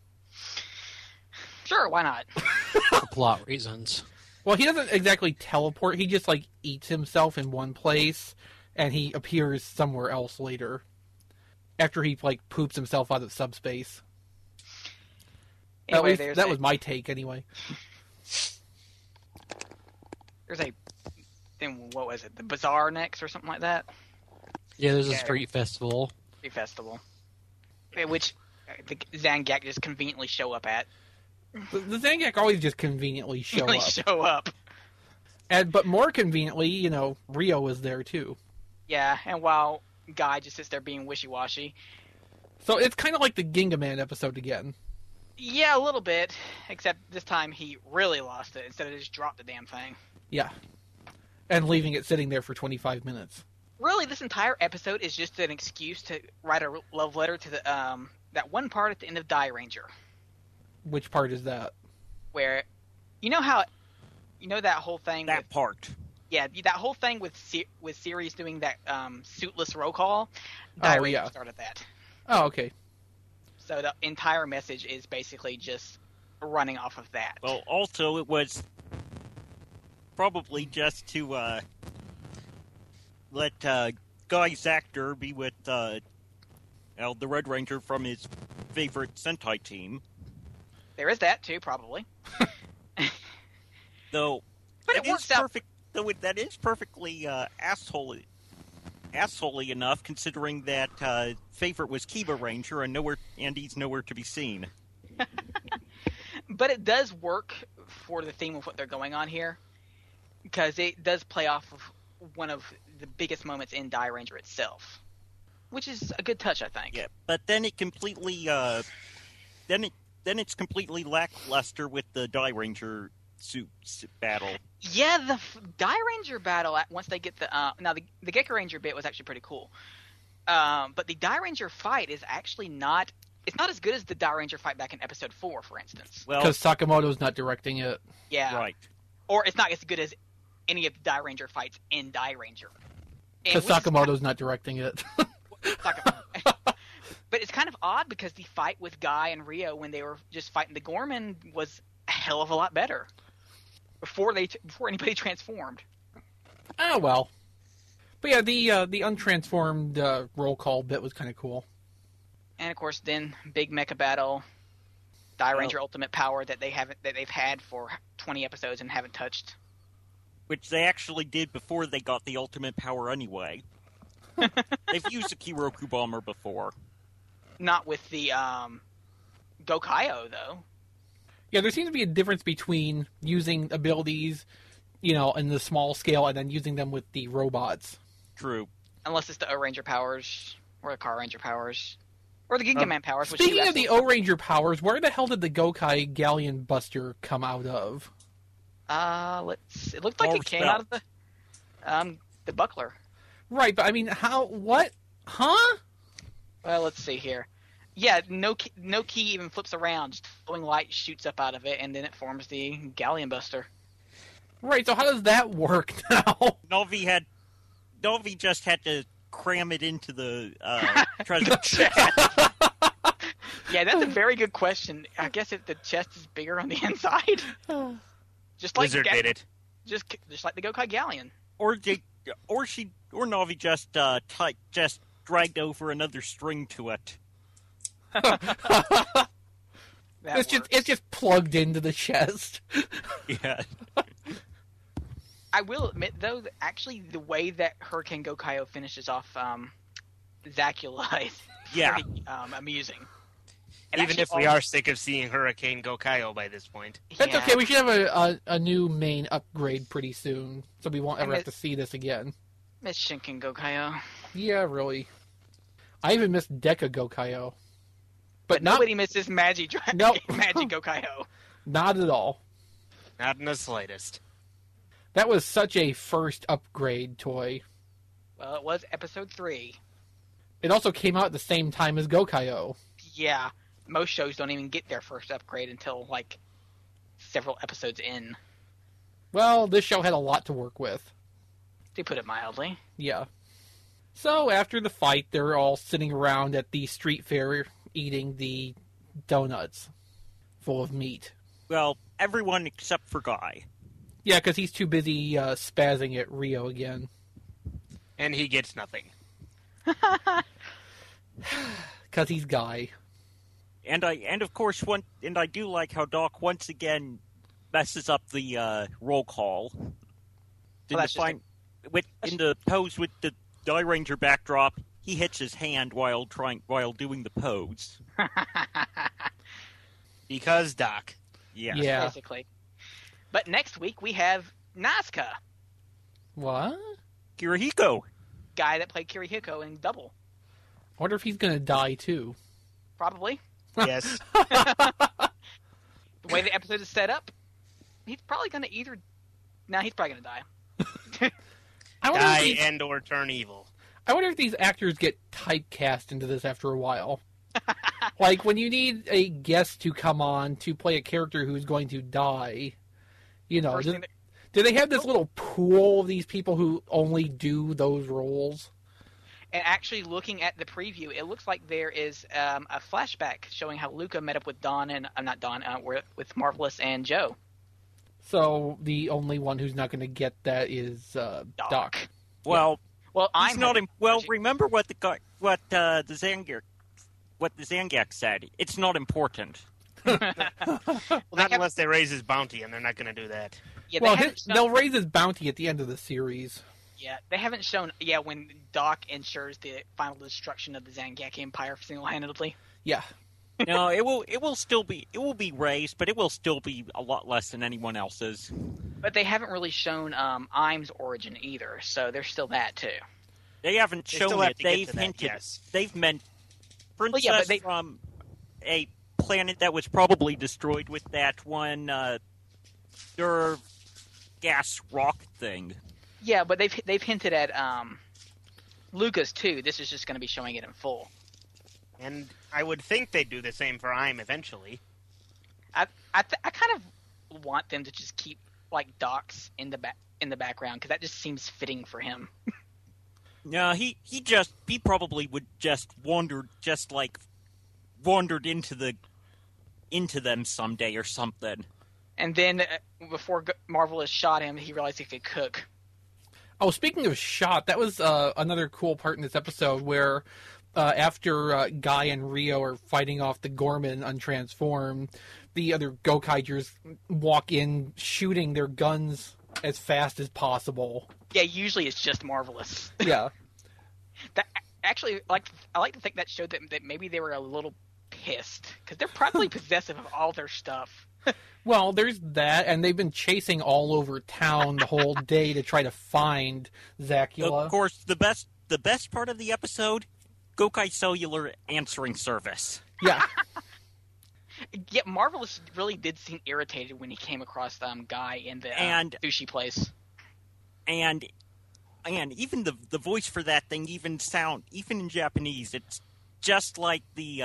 Sure, why not? For plot reasons. Well, he doesn't exactly teleport. He just, like, eats himself in one place, and he appears somewhere else later. After he, like, poops himself out of subspace. Anyway, At least, that was my take, anyway. There's a thing, what was it? The Bazaar next or something like that? Yeah, there's a Yeah. street festival. The festival. Which the Zangak just conveniently show up at. The Zangak always just conveniently show Really up. show up. But more conveniently, Rio was there, too. Yeah, and while Guy just sits there being wishy-washy. So it's kind of like the Gingaman episode again. Yeah, a little bit. Except this time he really lost it instead of just dropped the damn thing. Yeah. And leaving it sitting there for 25 minutes. Really, this entire episode is just an excuse to write a love letter to the that one part at the end of Die Ranger. Which part is that? Where, that whole thing That with, part. yeah, that whole thing with Sirius doing that suitless roll call. Die Oh, Ranger yeah. started that. Oh, okay. So the entire message is basically just running off of that. Well, also, it was probably just to let Guy Zactor be with the Red Ranger from his favorite Sentai team. There is that too, probably. Though, But it works out. that is perfectly assholey enough, considering that favorite was Kiba Ranger, and he's nowhere to be seen. But it does work for the theme of what they're going on here, because it does play off of one of the biggest moments in Die Ranger itself, which is a good touch, I think. Yeah, but then it completely then it's completely lackluster with the Die Ranger suit battle. Yeah, the Die Ranger battle, once they get the now the Gecko Ranger bit was actually pretty cool, but the Die Ranger fight is actually not. It's not as good as the Die Ranger fight back in episode 4, for instance. Well, Because Sakamoto's not directing it. Yeah, right. or it's not as good as any of the Die Ranger fights in Die Ranger. And Because which is Sakamoto's not directing it. But it's kind of odd because the fight with Guy and Rio when they were just fighting the Gorman was a hell of a lot better before anybody transformed. Oh, well. But yeah, the untransformed roll call bit was kind of cool. And of course, then big mecha battle, Die Ranger Ultimate Power that they've had for 20 episodes and haven't touched. Which they actually did before they got the ultimate power anyway. They've used a Kiroku bomber before. Not with the Gokaiyo though. Yeah, there seems to be a difference between using abilities, in the small scale, and then using them with the robots. True. Unless it's the O-Ranger powers or the Car Ranger powers or the Ginga Man powers. Which Speaking you of the absolutely- O-Ranger powers, where the hell did the Gokai Galleon Buster come out of? it looked like Or it came out of the buckler. Right, but I mean, how? What? Huh? Well, let's see here. Yeah, no key even flips around. Just flowing light shoots up out of it, and then it forms the Galleon Buster. Right, so how does that work now? Novi just had to cram it into the treasure chest. Yeah, that's a very good question. I guess if the chest is bigger on the inside, just like Wizard did it. just like the Gokai Galleon. Or Navi just just dragged over another string to it. It's just plugged into the chest. Yeah. I will admit, though, that actually the way that Hurricane Gokaio finishes off Zacula is pretty amusing. And Even actually if we are sick of seeing Hurricane Gokaio by this point. That's yeah, okay. We should have a new main upgrade pretty soon, so we won't ever And have to see this again. Miss Shinken Gokaio. Yeah, really. I even missed Deca Gokaio. But not, nobody misses Magic Nope. Magic Gokaio. not at all. Not in the slightest. That was such a first upgrade toy. Well, it was episode 3. It also came out at the same time as Gokaio. Yeah, most shows don't even get their first upgrade until, like, several episodes in, Well, this show had a lot to work with. to put it mildly. Yeah. So after the fight, they're all sitting around at the street fair eating the donuts full of meat. Well, everyone except for Guy. Yeah, because he's too busy spazzing at Rio again. And he gets nothing. Because he's Guy. And of course I do like how Doc once again messes up the roll call. Well, that's just In the pose with the Die Ranger backdrop, he hits his hand while doing the pose. Because Doc. Yeah. Yeah. Basically. But next week we have Nazca, What? Kirihiko. guy that played Kirihiko in Double. I wonder if he's going to die, too. Probably. Yes. The way the episode is set up, he's probably going to either... No, he's probably going to die. I wonder, Die if these, and or turn evil. I wonder if these actors get typecast into this after a while. Like, when you need a guest to come on to play a character who's going to die, you know, First do, thing that- do they have this little pool of these people who only do those roles? And actually, looking at the preview, it looks like there is a flashback showing how Luca met up with Don and with Marvelous and Joe. So the only one who's not going to get that is Doc. Well, Well, he's I'm not. having- Well, remember what the Zangak said. It's not important. Not unless they raise his bounty, and they're not going to do that. Yeah, Well, haven't shown- they'll raise his bounty at the end of the series. Yeah, they haven't shown. Yeah, when Doc ensures the final destruction of the Zangaki Empire single-handedly. Yeah. No, it will be raised, but it will still be a lot less than anyone else's. But they haven't really shown Im's origin either, so there's still that too. They haven't They shown still have it. to get They've to that, hinted. yes. They've meant princess yeah, but they- from a planet that was probably destroyed with that one their gas rock thing. Yeah, but they've hinted at Lucas too. This is just going to be showing it in full. And I would think they'd do the same for Im eventually. I kind of want them to just keep like Doc's in the background because that just seems fitting for him. No, he probably would just wandered into them someday or something. And then before Marvelous shot him, he realized he could cook. Oh, speaking of shot, that was another cool part in this episode where after Guy and Rio are fighting off the Gorman untransformed, the other Gokaigers walk in shooting their guns as fast as possible. Yeah, usually it's just Marvelous. Yeah. That actually, I like to think that showed that maybe they were a little pissed because they're probably possessive of all their stuff. Well, there's that, and they've been chasing all over town the whole day to try to find Zacula. Of course, the best part of the episode, Gokai Cellular answering service. Yeah. Yeah, Marvelous really did seem irritated when he came across Guy in the sushi place. And even the voice for that thing even in Japanese, it's just like the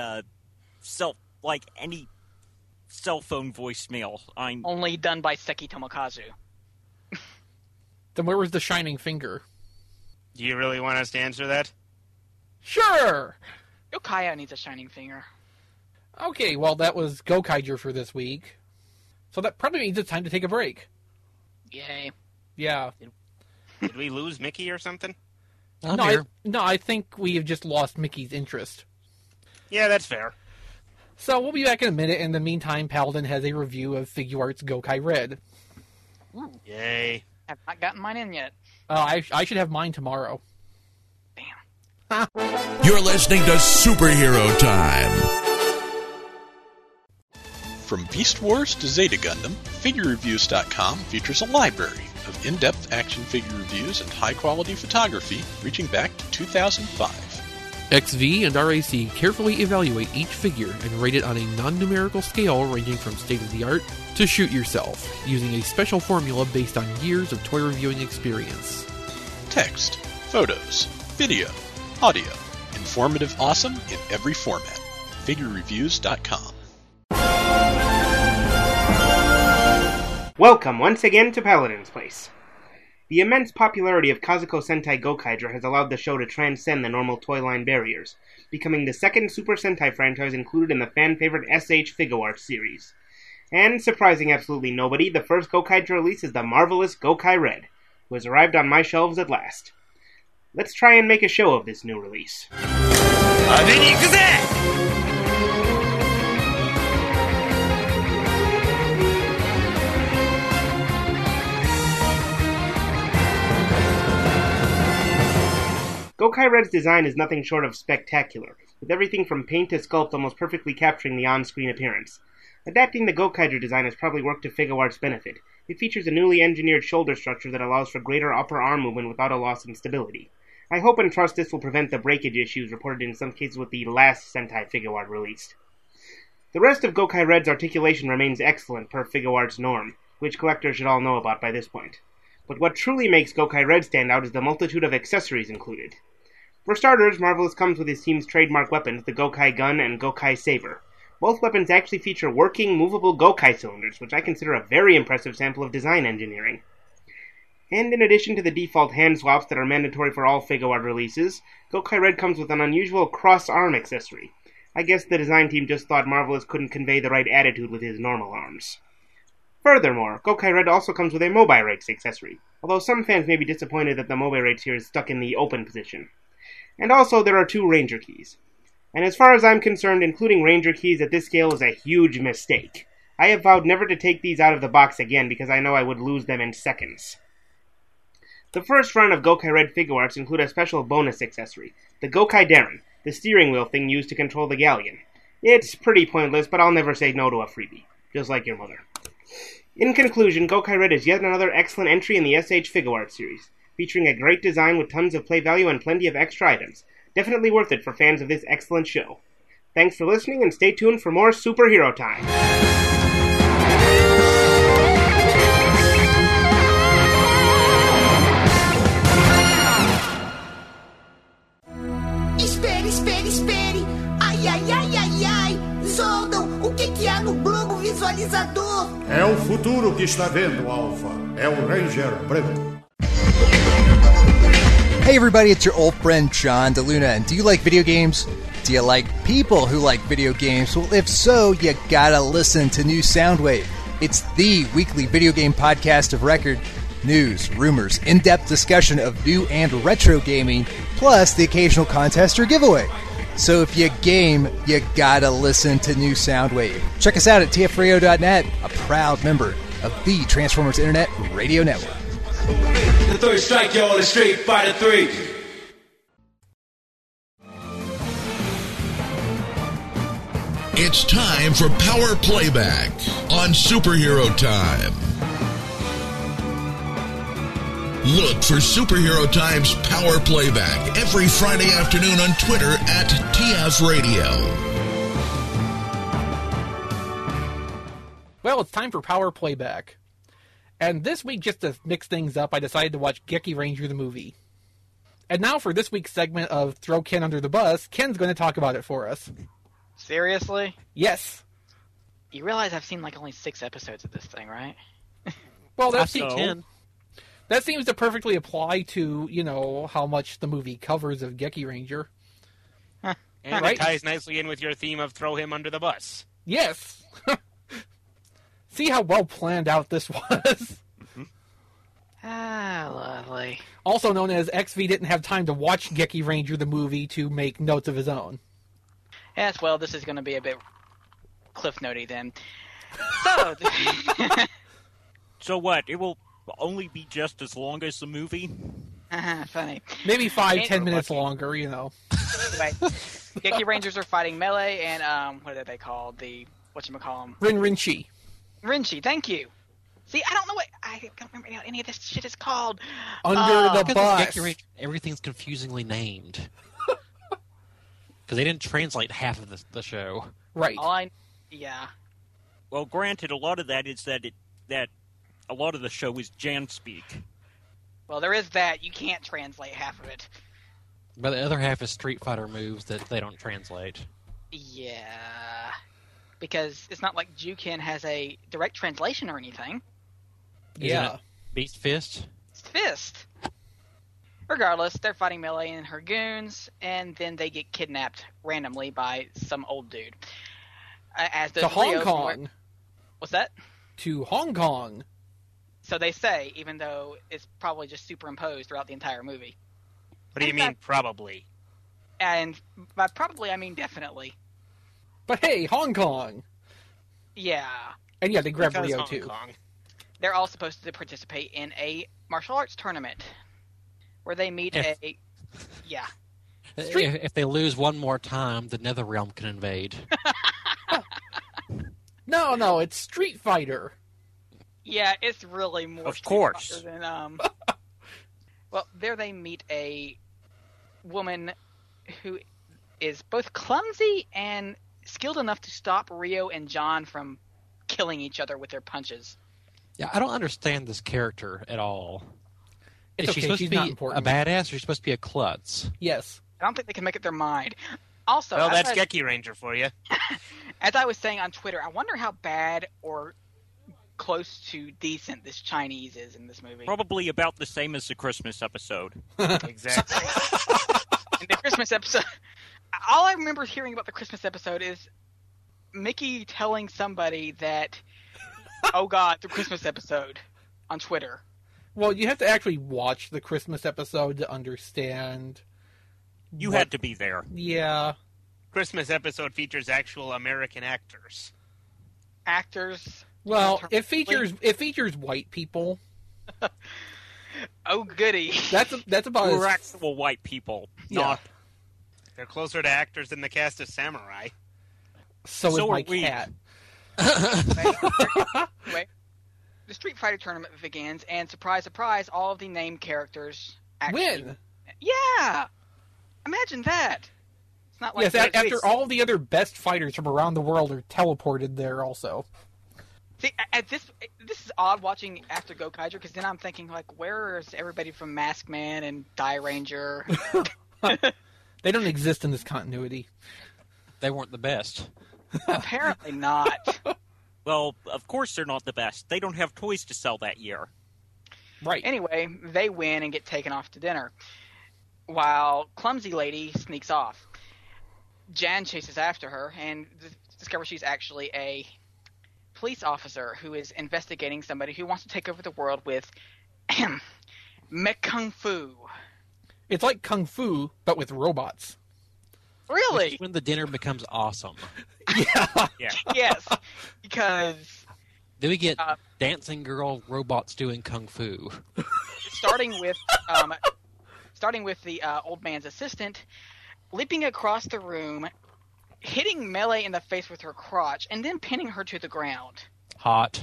any cell phone voicemail. Only done by Seki Tomokazu. Then where was the shining finger? Do you really want us to answer that? Sure! Gokaiger needs a shining finger. Okay, well, that was Gokaiger for this week. So that probably means it's time to take a break. Yay. Yeah. Did we lose Mickey or something? I'm No, here. I think we have just lost Mickey's interest. Yeah, that's fair. So we'll be back in a minute. In the meantime, Paladin has a review of Figuarts Gokai Red. Yay. Have not gotten mine in yet. I should have mine tomorrow. Damn. You're listening to Superhero Time. From Beast Wars to Zeta Gundam, FigureReviews.com features a library of in-depth action figure reviews and high-quality photography reaching back to 2005. XV and RAC carefully evaluate each figure and rate it on a non-numerical scale ranging from state-of-the-art to shoot yourself, using a special formula based on years of toy reviewing experience. Text, photos, video, audio, informative awesome in every format. FigureReviews.com. Welcome once again to Paladin's Place. The immense popularity of Kazuko Sentai Gokaiger has allowed the show to transcend the normal toy line barriers, becoming the second Super Sentai franchise included in the fan-favorite SH Figuarts series. And, surprising absolutely nobody, the first Gokaiger release is the marvelous Gokai Red, who has arrived on my shelves at last. Let's try and make a show of this new release. Gokai Red's design is nothing short of spectacular, with everything from paint to sculpt almost perfectly capturing the on-screen appearance. Adapting the Gokaiger design has probably worked to Figuarts' benefit. It features a newly engineered shoulder structure that allows for greater upper arm movement without a loss in stability. I hope and trust this will prevent the breakage issues reported in some cases with the last Sentai Figuart released. The rest of Gokai Red's articulation remains excellent per Figuarts' norm, which collectors should all know about by this point. But what truly makes Gokai Red stand out is the multitude of accessories included. For starters, Marvelous comes with his team's trademark weapons, the Gokai Gun and Gokai Saber. Both weapons actually feature working, movable Gokai cylinders, which I consider a very impressive sample of design engineering. And in addition to the default hand swaps that are mandatory for all Figuart releases, Gokai Red comes with an unusual cross-arm accessory. I guess the design team just thought Marvelous couldn't convey the right attitude with his normal arms. Furthermore, Gokai Red also comes with a Mobile Rates accessory, although some fans may be disappointed that the Mobile Rates here is stuck in the open position. And also there are 2 Ranger keys. And as far as I'm concerned, including Ranger keys at this scale is a huge mistake. I have vowed never to take these out of the box again because I know I would lose them in seconds. The first run of Gokai Red Figuarts include a special bonus accessory, the Gokai Darren, the steering wheel thing used to control the galleon. It's pretty pointless, but I'll never say no to a freebie, just like your mother. In conclusion, Gokai Red is yet another excellent entry in the SH Figuarts series, featuring a great design with tons of play value and plenty of extra items. Definitely worth it for fans of this excellent show. Thanks for listening, and stay tuned for more Superhero Time. Espere. Ai. Zordon, o que há no globo visualizador? É o futuro que está vendo, Alpha. É o Ranger branco. Hey everybody, it's your old friend John DeLuna, and do you like video games? Do you like people who like video games? Well, if so, you gotta listen to New Soundwave. It's the weekly video game podcast of record. News, rumors, in-depth discussion of new and retro gaming, plus the occasional contest or giveaway. So if you game, you gotta listen to New Soundwave. Check us out at tfradio.net, a proud member of the Transformers Internet Radio Network. The third strike, y'all, is Street Fighter 3. It's time for Power Playback on Superhero Time. Look for Superhero Time's Power Playback every Friday afternoon on Twitter at TF Radio. Well, it's time for Power Playback. And this week, just to mix things up, I decided to watch Geki Ranger the movie. And now for this week's segment of Throw Ken Under the Bus, Ken's going to talk about it for us. Seriously? Yes. You realize I've seen like only 6 episodes of this thing, right? Well, that's I've seen 10. That seems to perfectly apply to, how much the movie covers of Geki Ranger. And Right? it ties nicely in with your theme of throw him under the bus. Yes! See how well planned out this was? Ah, lovely. Also known as XV didn't have time to watch Geki Ranger the movie to make notes of his own. Yes, well, this is going to be a bit cliff notey then. So, So what? It will only be just as long as the movie? funny. Maybe 5-10 And- minutes longer, Anyway, Geki Rangers are fighting Melee and, what are they called? Whatchamacallem? Rinrinchi. Rinchi, thank you. See, I don't know I don't remember what any of this shit is called. Under the Because bus. Geki Ranger, everything's confusingly named. Because they didn't translate half of the show. Right. Yeah. Well, granted, a lot of that is that a lot of the show is Jan speak. Well, there is that. You can't translate half of it. But the other half is Street Fighter moves that they don't translate. Yeah. Because it's not like Jukin has a direct translation or anything. Isn't it Beast Fist? It's Fist. Regardless, they're fighting Melee and her goons, and then they get kidnapped randomly by some old dude. As does To Hong Rio Kong. What's that? To Hong Kong. So they say, even though it's probably just superimposed throughout the entire movie. What do you mean, probably? And by probably, I mean definitely. But hey, Hong Kong. Yeah. And yeah, they grab Because Rio Hong too. Kong. They're all supposed to participate in a martial arts tournament where they meet Yeah. If they lose one more time, the Netherrealm can invade. No, it's Street Fighter. Yeah, it's really more Of Street course. Fighter than Well, there they meet a woman who is both clumsy and skilled enough to stop Rio and John from killing each other with their punches. Yeah, I don't understand this character at all. It's Is she okay, supposed she's to not be a important. badass, or is she supposed to be a klutz? Yes. I don't think they can make up their mind. Also, Well, as that's I- Geki Ranger for you. as I was saying on Twitter, I wonder how bad or close to decent this Chinese is in this movie. Probably about the same as the Christmas episode. Exactly. In the Christmas episode, all I remember hearing about the Christmas episode is Mickey telling somebody that, oh God, the Christmas episode on Twitter. Well, you have to actually watch the Christmas episode to understand. You had to be there. Yeah. Christmas episode features actual American actors. Actors. Well, it features white people. Oh goody. That's about Who are as actual white people. Yeah. Not They're closer to actors than the cast of Samurai. so is So my are we. cat. Anyway, the Street Fighter tournament begins, and surprise, surprise, all of the named characters actually Win. Yeah, imagine that. It's not like Yes, there's- after all the other best fighters from around the world are teleported there also. See, at this is odd watching after Gokaiger, because then I'm thinking, like, where is everybody from Masked Man and Die Ranger? They don't exist in this continuity. They weren't the best. Apparently not. well, of course they're not the best. They don't have toys to sell that year. Right. Anyway, they win and get taken off to dinner, while Clumsy Lady sneaks off. Jan chases after her and discovers she's actually a police officer who is investigating somebody who wants to take over the world with mech kung fu. It's like Kung Fu, but with robots. Really? Which is when the dinner becomes awesome. Yeah. Yeah. Yes, because Then we get dancing girl robots doing kung fu. starting with the old man's assistant leaping across the room, hitting Melee in the face with her crotch, and then pinning her to the ground. Hot.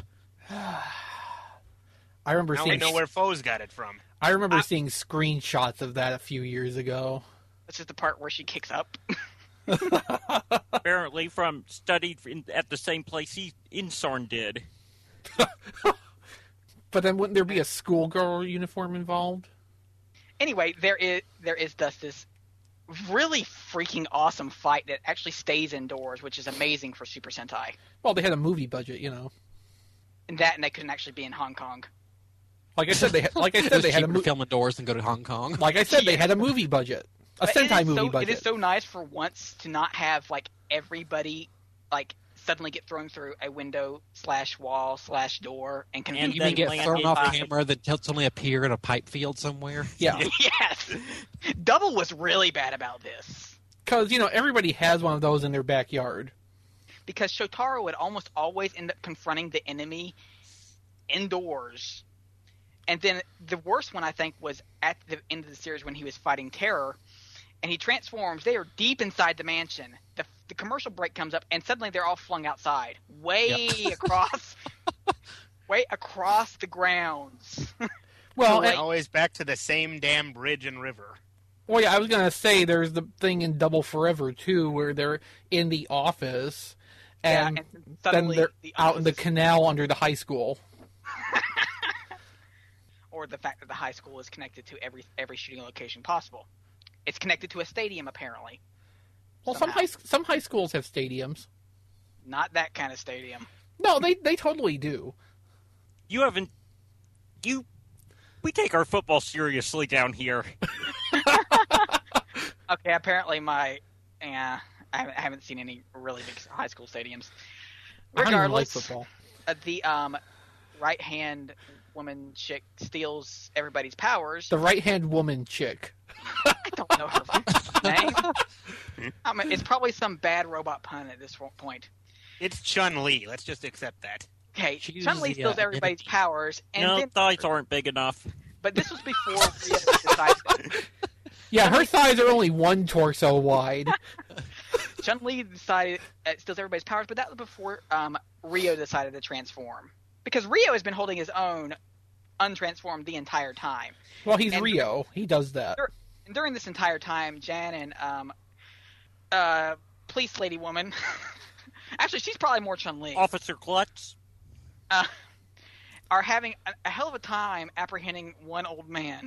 I remember Now seeing. we know where foes got it from. I remember seeing screenshots of that a few years ago. This is the part where she kicks up. Apparently from studied at the same place Insarn did. But then wouldn't there be a schoolgirl uniform involved? Anyway, there is thus this really freaking awesome fight that actually stays indoors, which is amazing for Super Sentai. Well, they had a movie budget, you know. And they couldn't actually be in Hong Kong. Like I said, they had to film indoors and go to Hong Kong. Like I said, they had a movie budget, a Sentai movie budget. It is so nice for once to not have like everybody like suddenly get thrown through a window / wall / door and can you may get thrown off camera that suddenly appear in a pipe field somewhere. Yeah. Yes. Double was really bad about this. Because everybody has one of those in their backyard. Because Shotaro would almost always end up confronting the enemy indoors. And then the worst one, I think, was at the end of the series when he was fighting Terror, and he transforms. They are deep inside the mansion. The commercial break comes up, and suddenly they're all flung outside, way across the grounds. Well, always back to the same damn bridge and river. Well, yeah, I was going to say there's the thing in Double Forever, too, where they're in the office, and then they're out in the canal under the high school. Or the fact that the high school is connected to every shooting location possible. It's connected to a stadium, apparently. Well, some high schools have stadiums. Not that kind of stadium. No, they totally do. We take our football seriously down here. Okay, apparently I haven't seen any really big high school stadiums. Regardless, football. The right-hand woman chick steals everybody's powers. The right-hand woman chick. I don't know her name. I mean, it's probably some bad robot pun at this point. It's Chun-Li. Let's just accept that. Okay, Chun-Li steals everybody's powers. And thighs aren't big enough. But this was before Ryo decided. Yeah, her thighs are only one torso wide. Chun-Li decided steals everybody's powers, but that was before Ryo decided to transform. Because Ryo has been holding his own untransformed the entire time. Well, he's Ryo. He does that. During this entire time, Jan and police lady woman... Actually, she's probably more Chun-Li. Officer Klutz. Are having a hell of a time apprehending one old man.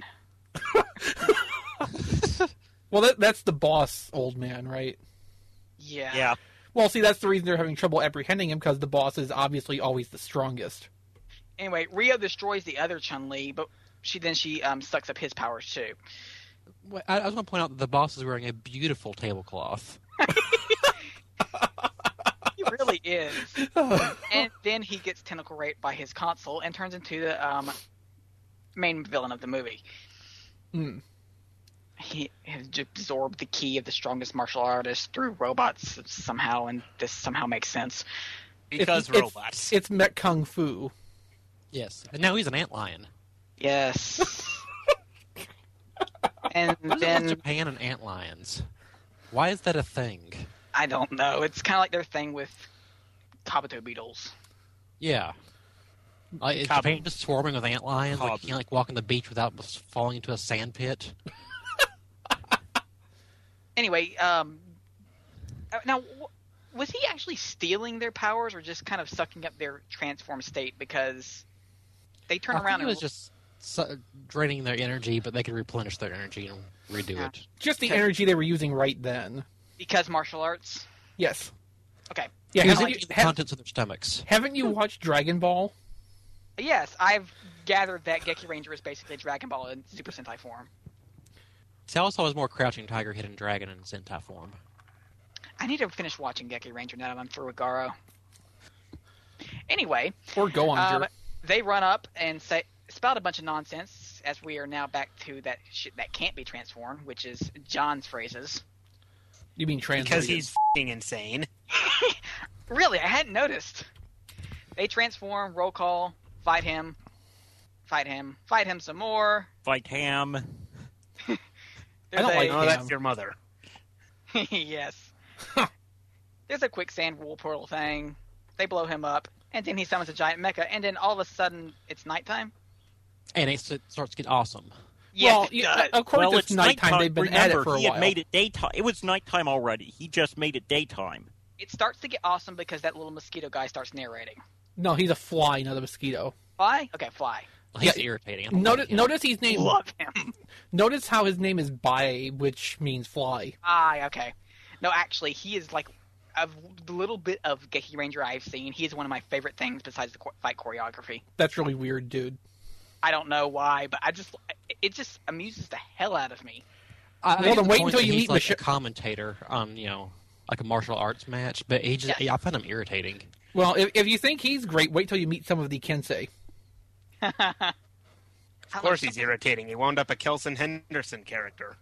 Well, that's the boss old man, right? Yeah. Yeah. Well, see, that's the reason they're having trouble apprehending him, because the boss is obviously always the strongest. Anyway, Ryo destroys the other Chun-Li, but she sucks up his powers too. I was going to point out that the boss is wearing a beautiful tablecloth. He really is. And then he gets tentacle raped by his console and turns into the main villain of the movie. Mm. He has absorbed the key of the strongest martial artist through robots somehow, and this somehow makes sense. Because robots. It's Met Kung Fu. Yes. And now he's an antlion. Yes. And What is it then with Japan and antlions? Why is that a thing? I don't know. It's kind of like their thing with Kabuto beetles. Yeah. Is Japan just swarming with antlions? Like you can't walk on the beach without falling into a sand pit? Anyway, now, was he actually stealing their powers or just kind of sucking up their transformed state? Because they turn around He and... was just draining their energy, but they could replenish their energy and redo it. Just the energy they were using right then. Because martial arts? Yes. Okay. Yeah, the contents of their stomachs. Haven't you watched Dragon Ball? Yes, I've gathered that Geki Ranger is basically Dragon Ball in Super Sentai form. See, I also was more Crouching Tiger, Hidden Dragon in Sentai form. I need to finish watching Geki Ranger now that I'm through with Garo. Anyway. Or Go on, they run up and spout a bunch of nonsense, as we are now back to that shit that can't be transformed, which is John's phrases. You mean translated? Because he's f***ing insane. Really, I hadn't noticed. They transform, roll call, fight him some more. Fight Ham. I don't like Ham. That's your mother. Yes. There's a quicksand wool portal thing. They blow him up, and then he summons a giant mecha, and then all of a sudden, it's nighttime. And it starts to get awesome. Yes, it does. Of course, it's nighttime. They've been at it for a while. He had made it daytime. It was nighttime already. He just made it daytime. It starts to get awesome because that little mosquito guy starts narrating. No, he's a fly, not a mosquito. Fly? Okay, fly. Well, he's irritating. Notice his name. Love him. Notice how his name is Bai, which means fly. Okay. No, actually, he is like a little bit of Geki Ranger I've seen. He is one of my favorite things besides the fight choreography. That's really weird, dude. I don't know why, but it just amuses the hell out of me. Well, then wait until you meet meet a commentator on, like a martial arts match, but I find him irritating. Well, if you think he's great, wait till you meet some of the Kensei. Of course he's irritating. He wound up a Kelson Henderson character.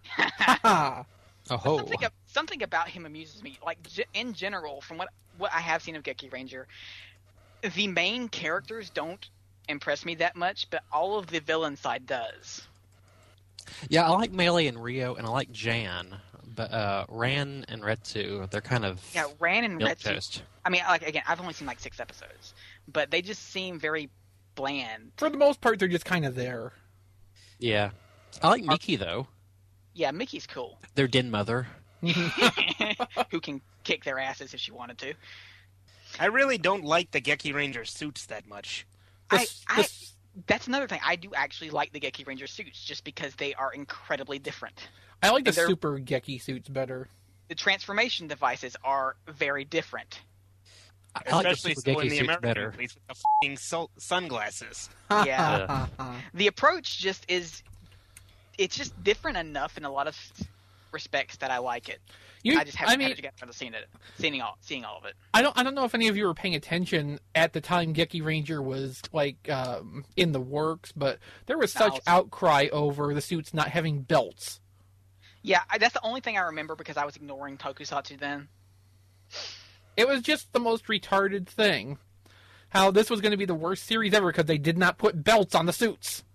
Something about him amuses me. Like, in general, from what I have seen of Geki Ranger, the main characters don't impress me that much, but all of the villain side does. Yeah, I like Melee and Rio, and I like Jan, but Ran and Retsu, they're kind of Ran and Retsu. Toast. I mean, like, again, I've only seen like 6 episodes, but they just seem very bland. For the most part, they're just kind of there. Yeah, I like Miki though. Yeah, Mickey's cool. Their den mother, who can kick their asses if she wanted to. I really don't like the Geki Ranger suits that much. That's another thing. I do actually like the Geki Ranger suits just because they are incredibly different. I like the Super Geki suits better. The transformation devices are very different. I like Especially the Super Geki in the suits American better. movies with the f***ing sunglasses. Yeah. The approach just is... It's just different enough in a lot of respects that I like it. I just haven't had to get around to seeing all of it. I don't know if any of you were paying attention at the time Geki Ranger was like in the works, but there was such outcry over the suits not having belts. Yeah, that's the only thing I remember because I was ignoring Tokusatsu then. It was just the most retarded thing. How this was going to be the worst series ever because they did not put belts on the suits.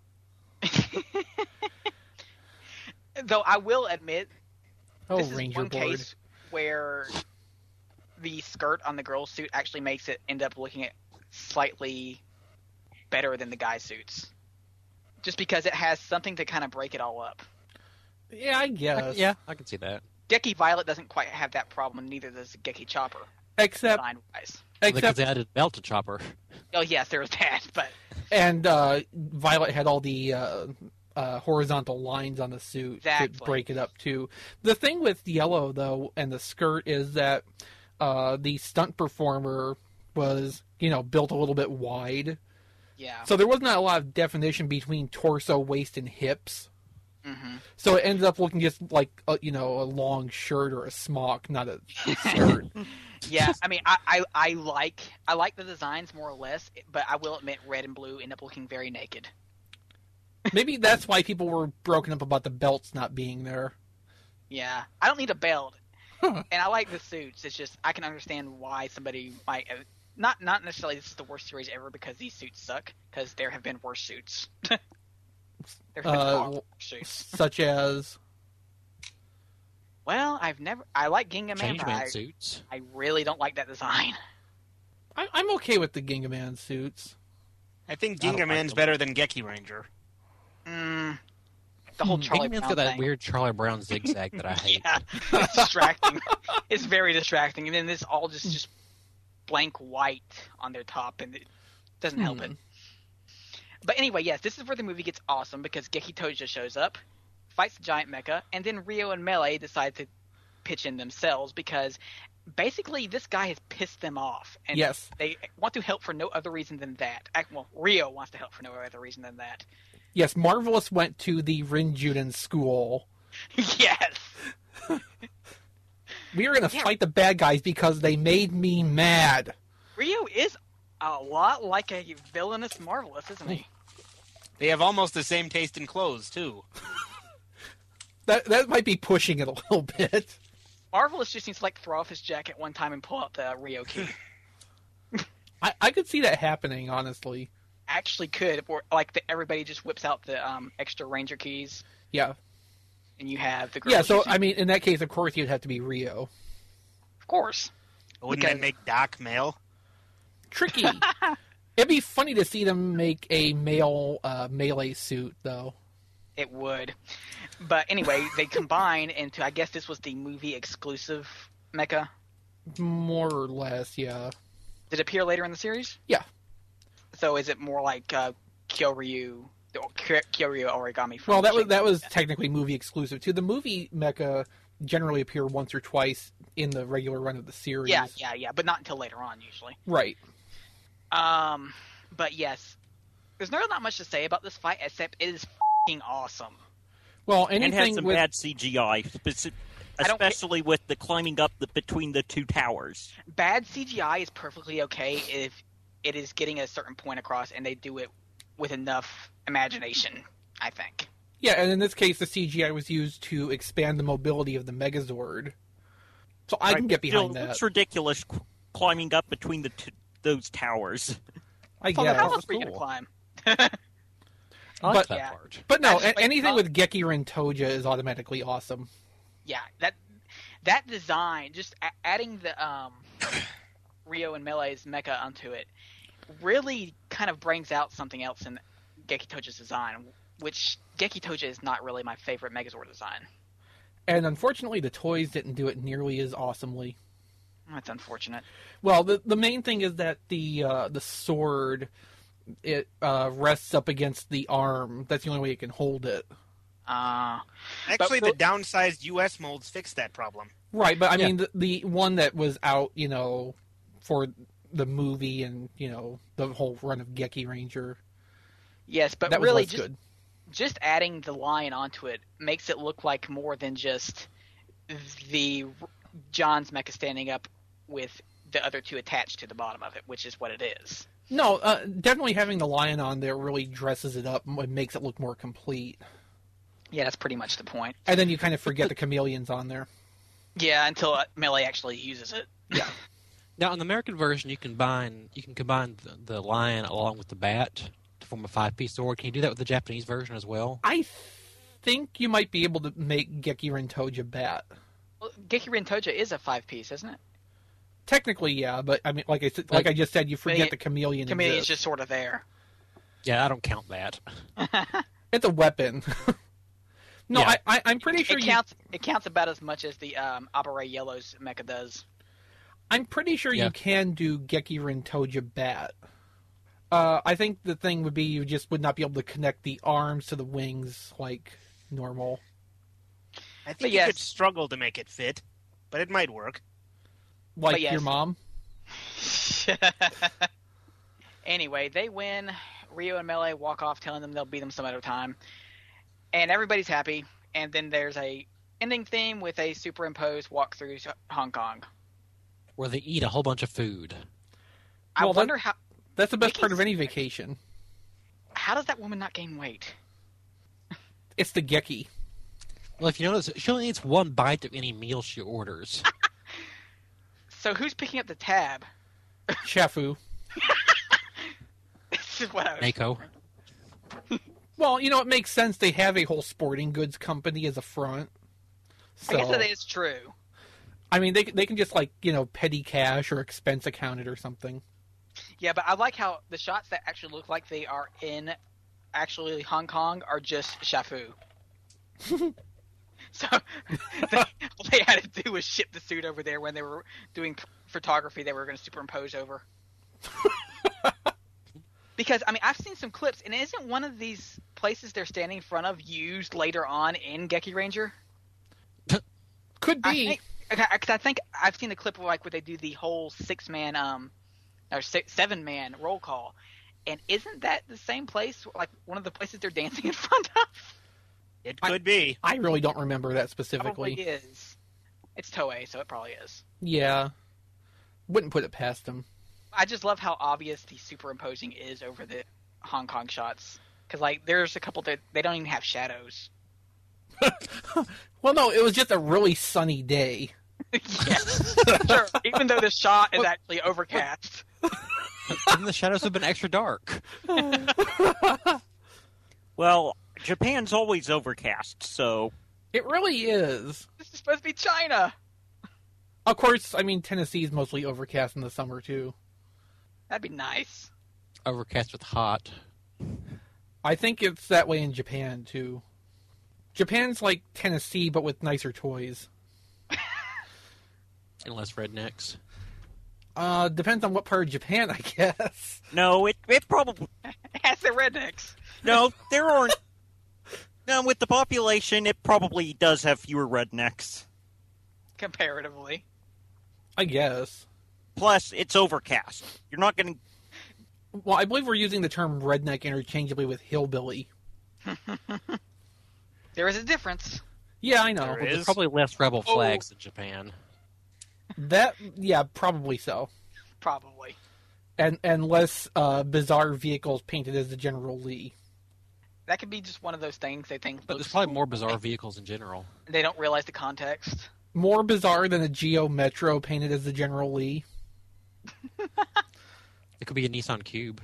Though I will admit, this Ranger is one Board. case where the skirt on the girl's suit actually makes it end up looking slightly better than the guy's suits. Just because it has something to kind of break it all up. Yeah, I guess. Yeah, I can see that. Geki Violet doesn't quite have that problem, neither does Geki Chopper. Except because they added belt to Chopper. Oh yes, there was that, but and Violet had all the horizontal lines on the suit to break it up too. The thing with Yellow though and the skirt is that the stunt performer was built a little bit wide. Yeah. So there was not a lot of definition between torso, waist, and hips. Mm-hmm. So it ended up looking just like a long shirt or a smock, not a skirt. Yeah, I mean, I like the designs more or less, but I will admit red and blue end up looking very naked. Maybe that's why people were broken up about the belts not being there. Yeah, I don't need a belt, and I like the suits. It's just I can understand why somebody might not necessarily this is the worst series ever because these suits suck, because there have been worse suits. There's been worse suits. Such as. Well, I like Gingaman, Changeman but suits. I really don't like that design. I'm okay with the Gingaman suits. I think Gingaman's better than Geki Ranger. The whole Charlie Gingaman's Brown got that thing. weird Charlie Brown zigzag that I hate. Yeah, it's distracting. It's very distracting, and then this all just blank white on their top, and it doesn't help it. But anyway, yes, this is where the movie gets awesome because Geki Toja shows up, fights the giant mecha, and then Rio and Melee decide to pitch in themselves because basically this guy has pissed them off. And yes. They want to help for no other reason than that. Well, Rio wants to help for no other reason than that. Yes, Marvelous went to the Rinjuden school. Yes. We are going to fight the bad guys because they made me mad. Rio is a lot like a villainous Marvelous, isn't he? They have almost the same taste in clothes, too. That might be pushing it a little bit. Marvelous just needs to throw off his jacket one time and pull out the Rio key. I could see that happening, honestly. Actually could, or everybody just whips out the extra Ranger keys. Yeah. And you have the girl. Yeah, so, I mean, in that case, of course, you'd have to be Rio. Of course. Wouldn't that make Doc male? Tricky. It'd be funny to see them make a male Melee suit, though. It would. But anyway, they combine into, I guess this was the movie exclusive mecha? More or less, yeah. Did it appear later in the series? Yeah. So is it more like Kyoryu Origami? Well, that was technically movie exclusive too. The movie mecha generally appear once or twice in the regular run of the series. Yeah, but not until later on usually. Right. But yes, there's really not much to say about this fight except it is f***ing awesome. Well, And had anything some with bad CGI, especially with the climbing up between the two towers. Bad CGI is perfectly okay if it is getting a certain point across and they do it with enough imagination, I think. yeah, and in this case, the CGI was used to expand the mobility of the Megazord. So I can get behind that. It's ridiculous climbing up between those towers. I How guess. else are you going to climb? I like But- that yeah. part. But no, I just like anything the- with Geki and Toja is automatically awesome. Yeah, that design, just adding the Rio and Melee's mecha onto it, really kind of brings out something else in Geki Toja's design, which Geki Toja is not really my favorite Megazord design. And unfortunately, the toys didn't do it nearly as awesomely. That's unfortunate. Well, the main thing is that the sword, it rests up against the arm. That's the only way you can hold it. Actually, the downsized U.S. molds fixed that problem. Right, but I Yeah. mean, the one that was out, for the movie and, the whole run of Geki Ranger, Yes, but that was really less good. just adding the lion onto it makes it look like more than just the John's mecha standing up with the other two attached to the bottom of it, which is what it is. No, definitely having the lion on there really dresses it up and makes it look more complete. Yeah, that's pretty much the point. And then you kind of forget the chameleons on there. Yeah, until Melee actually uses it. Yeah. Now, in the American version, you can combine the lion along with the bat to form a 5-piece sword. Can you do that with the Japanese version as well? I think you might be able to make Gekirin Toja bat. Well, Gekirin Toja is a 5-piece, isn't it? Technically, yeah, but I mean, like I just said, you forget the chameleon. Chameleon's exists. just sort of there. Yeah, I don't count that. It's a weapon. No, Yeah. I'm pretty sure It counts about as much as the Abare Yellow's mecha does. I'm pretty sure Yeah. you can do Gekirin Toja bat. I think the thing would be you just would not be able to connect the arms to the wings like normal. I But think yes. you could struggle to make it fit, but it might work. Like But yes. your mom. Anyway, they win. Rio and Melee walk off, telling them they'll beat them some other time, and everybody's happy. And then there's a ending theme with a superimposed walk through Hong Kong. Where they eat a whole bunch of food. I Well, wonder how That's the best part of any vacation. does that woman not gain weight? It's the Geki. Well, if you notice, she only eats one bite of any meal she orders. So who's picking up the tab? Shafu. This is what I was Mako. Well, it makes sense. They have a whole sporting goods company as a front. So, I guess that is true. I mean, they can just petty cash or expense account it or something. Yeah, but I like how the shots that actually look like they are in actually Hong Kong are just Shafu. So all they had to do was ship the suit over there when they were doing photography they were going to superimpose over. Because, I mean, I've seen some clips, and isn't one of these places they're standing in front of used later on in Geki Ranger? Could be. Because I think I've seen the clip of, where they do the whole 6-man, or 7-man roll call. And isn't that the same place, like one of the places they're dancing in front of? It could be. I really don't remember that specifically. Probably is. It's Toei, so it probably is. Yeah. Wouldn't put it past them. I just love how obvious the superimposing is over the Hong Kong shots. Because, there's a couple that they don't even have shadows. Well, no, it was just a really sunny day. Yeah, sure. Even though the shot is actually overcast. And the shadows have been extra dark. Well, Japan's always overcast, so... It really is. This is supposed to be China. Of course, I mean, Tennessee's mostly overcast in the summer, too. That'd be nice. Overcast with hot. I think it's that way in Japan, too. Japan's like Tennessee, but with nicer toys. And less rednecks. Depends on what part of Japan, I guess. No, it probably... It has the rednecks. No, there aren't... No, with the population, it probably does have fewer rednecks. Comparatively. I guess. Plus, it's overcast. You're not going to... Well, I believe we're using the term redneck interchangeably with hillbilly. There is a difference. Yeah, I know. Well, there's probably less rebel flags in Japan. Yeah, probably so. Probably. And less bizarre vehicles painted as the General Lee. That could be just one of those things they think. But there's probably more bizarre vehicles in general. They don't realize the context. More bizarre than a Geo Metro painted as the General Lee. It could be a Nissan Cube.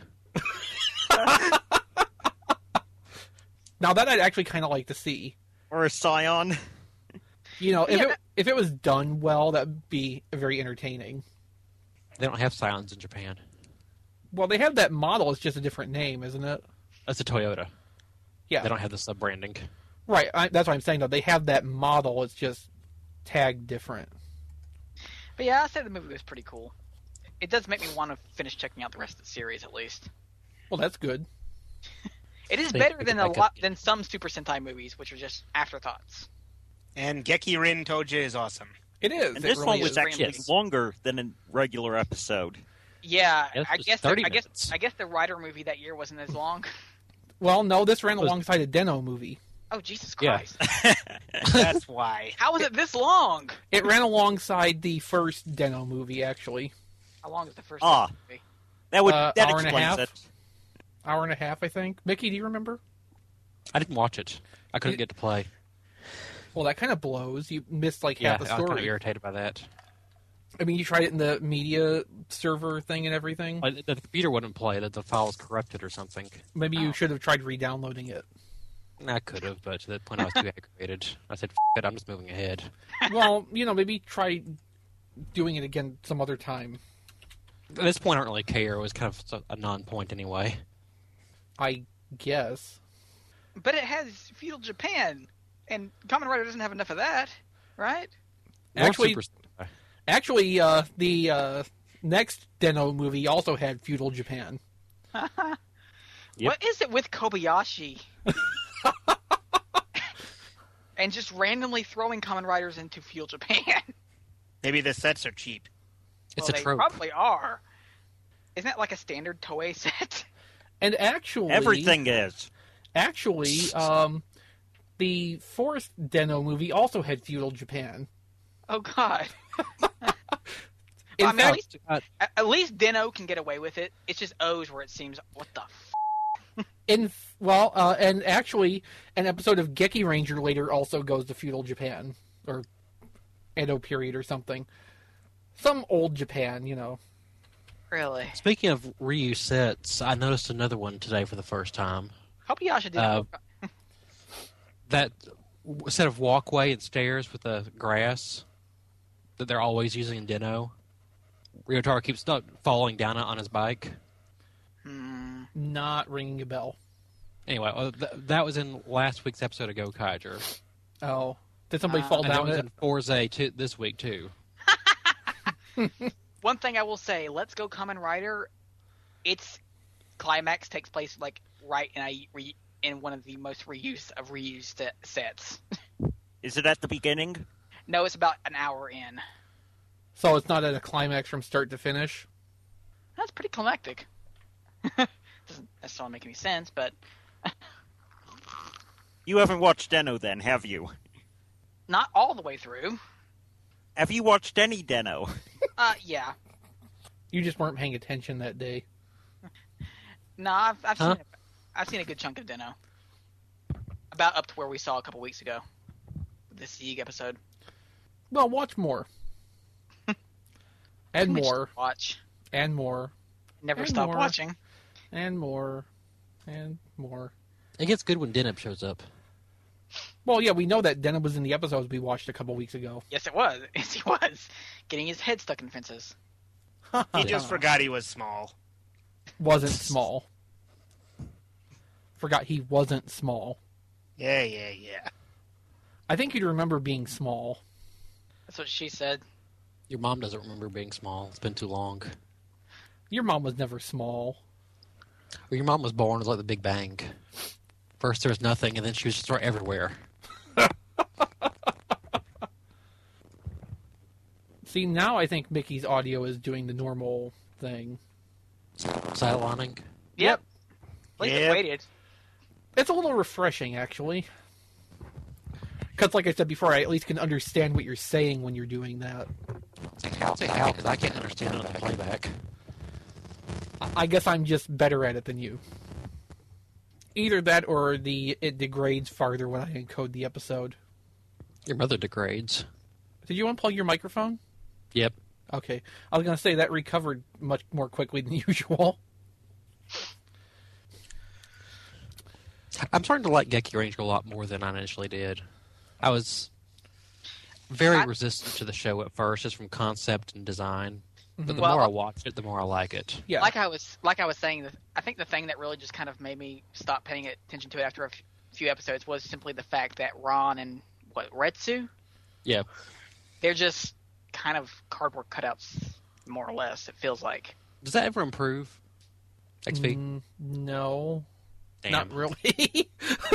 Now that I'd actually kind of like to see. Or a Scion. You know, if it was done well, that'd be very entertaining. They don't have Scions in Japan. Well, they have that model. It's just a different name, isn't it? That's a Toyota. Yeah. They don't have the sub-branding. Right. That's what I'm saying, though. They have that model. It's just tagged different. But yeah, I say the movie was pretty cool. It does make me want to finish checking out the rest of the series, at least. Well, that's good. It is better than some Super Sentai movies, which are just afterthoughts. And Geki Rin Toja is awesome. It is. And this one was actually longer than a regular episode. Yeah, Yeah, I this guess was 30 minutes. I guess the Rider movie that year wasn't as long. Well, no, this ran alongside a Den-O movie. Oh, Jesus Yeah. Christ. That's why. How was it this long? It ran alongside the first Den-O movie, actually. How long is the first movie? That hour and a explains half. it. Hour and a half, I think. Mickey, do you remember? I didn't watch it. I couldn't get to play. Well, that kind of blows. You missed like Yeah, half the I was kind of story. irritated by that. I mean, you tried it in the media server thing and everything. Like, the computer wouldn't play. That the file was corrupted or something. Maybe you should have tried re-downloading it. I could have, but at that point I was too aggravated. I said, it, I'm just moving ahead. Well, maybe try doing it again some other time. At this point, I don't really care. It was kind of a non-point anyway. I guess. But it has feudal Japan, and Kamen Rider doesn't have enough of that, right? Actually, the next Den-O movie also had feudal Japan. What is it with Kobayashi? And just randomly throwing Kamen Riders into feudal Japan. Maybe the sets are cheap. It's Well, a trope. They probably are. Isn't that like a standard Toei set? And actually... Everything is. Actually, the fourth Den-O movie also had feudal Japan. Oh, God. In I mean, fact, at least Den-O can get away with it. It's just O's where it seems, what the f***? and actually, an episode of Geki Ranger later also goes to feudal Japan. Or Edo period or something. Some old Japan, Really? Speaking of reuse sets, I noticed another one today for the first time. Kobayashi did That set of walkway and stairs with the grass that they're always using in Den-O. Ryotaro keeps not falling down on his bike. Not ringing a bell. Anyway, that was in last week's episode of Go Kaiger. Oh. Did somebody fall And that down was it? in Forza this week, too. One thing I will say, Let's Go Kamen Rider, its climax takes place like right in one of the most reused sets. Is it at the beginning? No, it's about an hour in. So it's not at a climax from start to finish? That's pretty climactic. Doesn't necessarily make any sense, but You haven't watched Den-O then, have you? not all the way through. Have you watched any Den-O? Yeah. You just weren't paying attention that day. No, I've seen a good chunk of Den-O. About up to where we saw a couple weeks ago. The Sieg episode. Well, watch more. And more. Watch. And more. Never And stop more. watching. And more. And more. It gets good when Deneb shows up. Well, yeah, we know that Den-O was in the episodes we watched a couple weeks ago. Yes, it was. Yes, he was. Getting his head stuck in fences. He just forgot he was small. Wasn't small. Forgot he wasn't small. Yeah. I think you'd remember being small. That's what she said. Your mom doesn't remember being small. It's been too long. Your mom was never small. Well, your mom was born as like the Big Bang. First there was nothing, and then she was just everywhere. See, now I think Mickey's audio is doing the normal thing. Sidelining. Yep. At least it waited. It's a little refreshing, actually. Because, like I said before, I at least can understand what you're saying when you're doing that. I'll say how, because I can't understand it on the playback. I guess I'm just better at it than you. Either that or it degrades farther when I encode the episode. Your mother degrades. Did you unplug your microphone? Yep. Okay. I was going to say that recovered much more quickly than usual. I'm starting to like Geki Ranger a lot more than I initially did. I was very resistant to the show at first, just from concept and design. But the more I watch it, the more I like it. Yeah. Like I was saying, I think the thing that really just kind of made me stop paying attention to it after a few episodes was simply the fact that Ron and Retsu? Yeah. They're just kind of cardboard cutouts, more or less, it feels like. Does that ever improve? XP? No. Damn. Not really.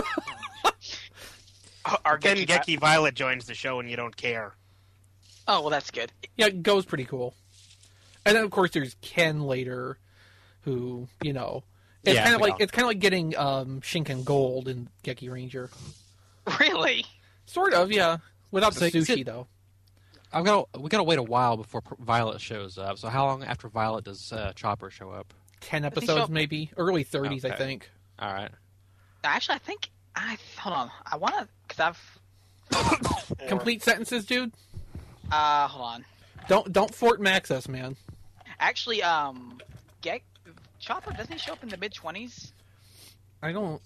Then Geki Violet joins the show and you don't care. Oh, well, that's good. Yeah, Go's pretty cool. And then, of course, there's Ken later, who, it's kind of like getting Shinken Gold in Geki Ranger. Really? Sort of, yeah. Without the sushi, though. We gotta wait a while before Violet shows up. So how long after Violet does Chopper show up? 10 episodes, maybe. Early 30s, I think. All right. Actually, I think hold on. I want to, because I've complete sentences, dude. Hold on. Don't Fort Max us, man. Actually, Chopper, doesn't he show up in the mid-20s? I don't.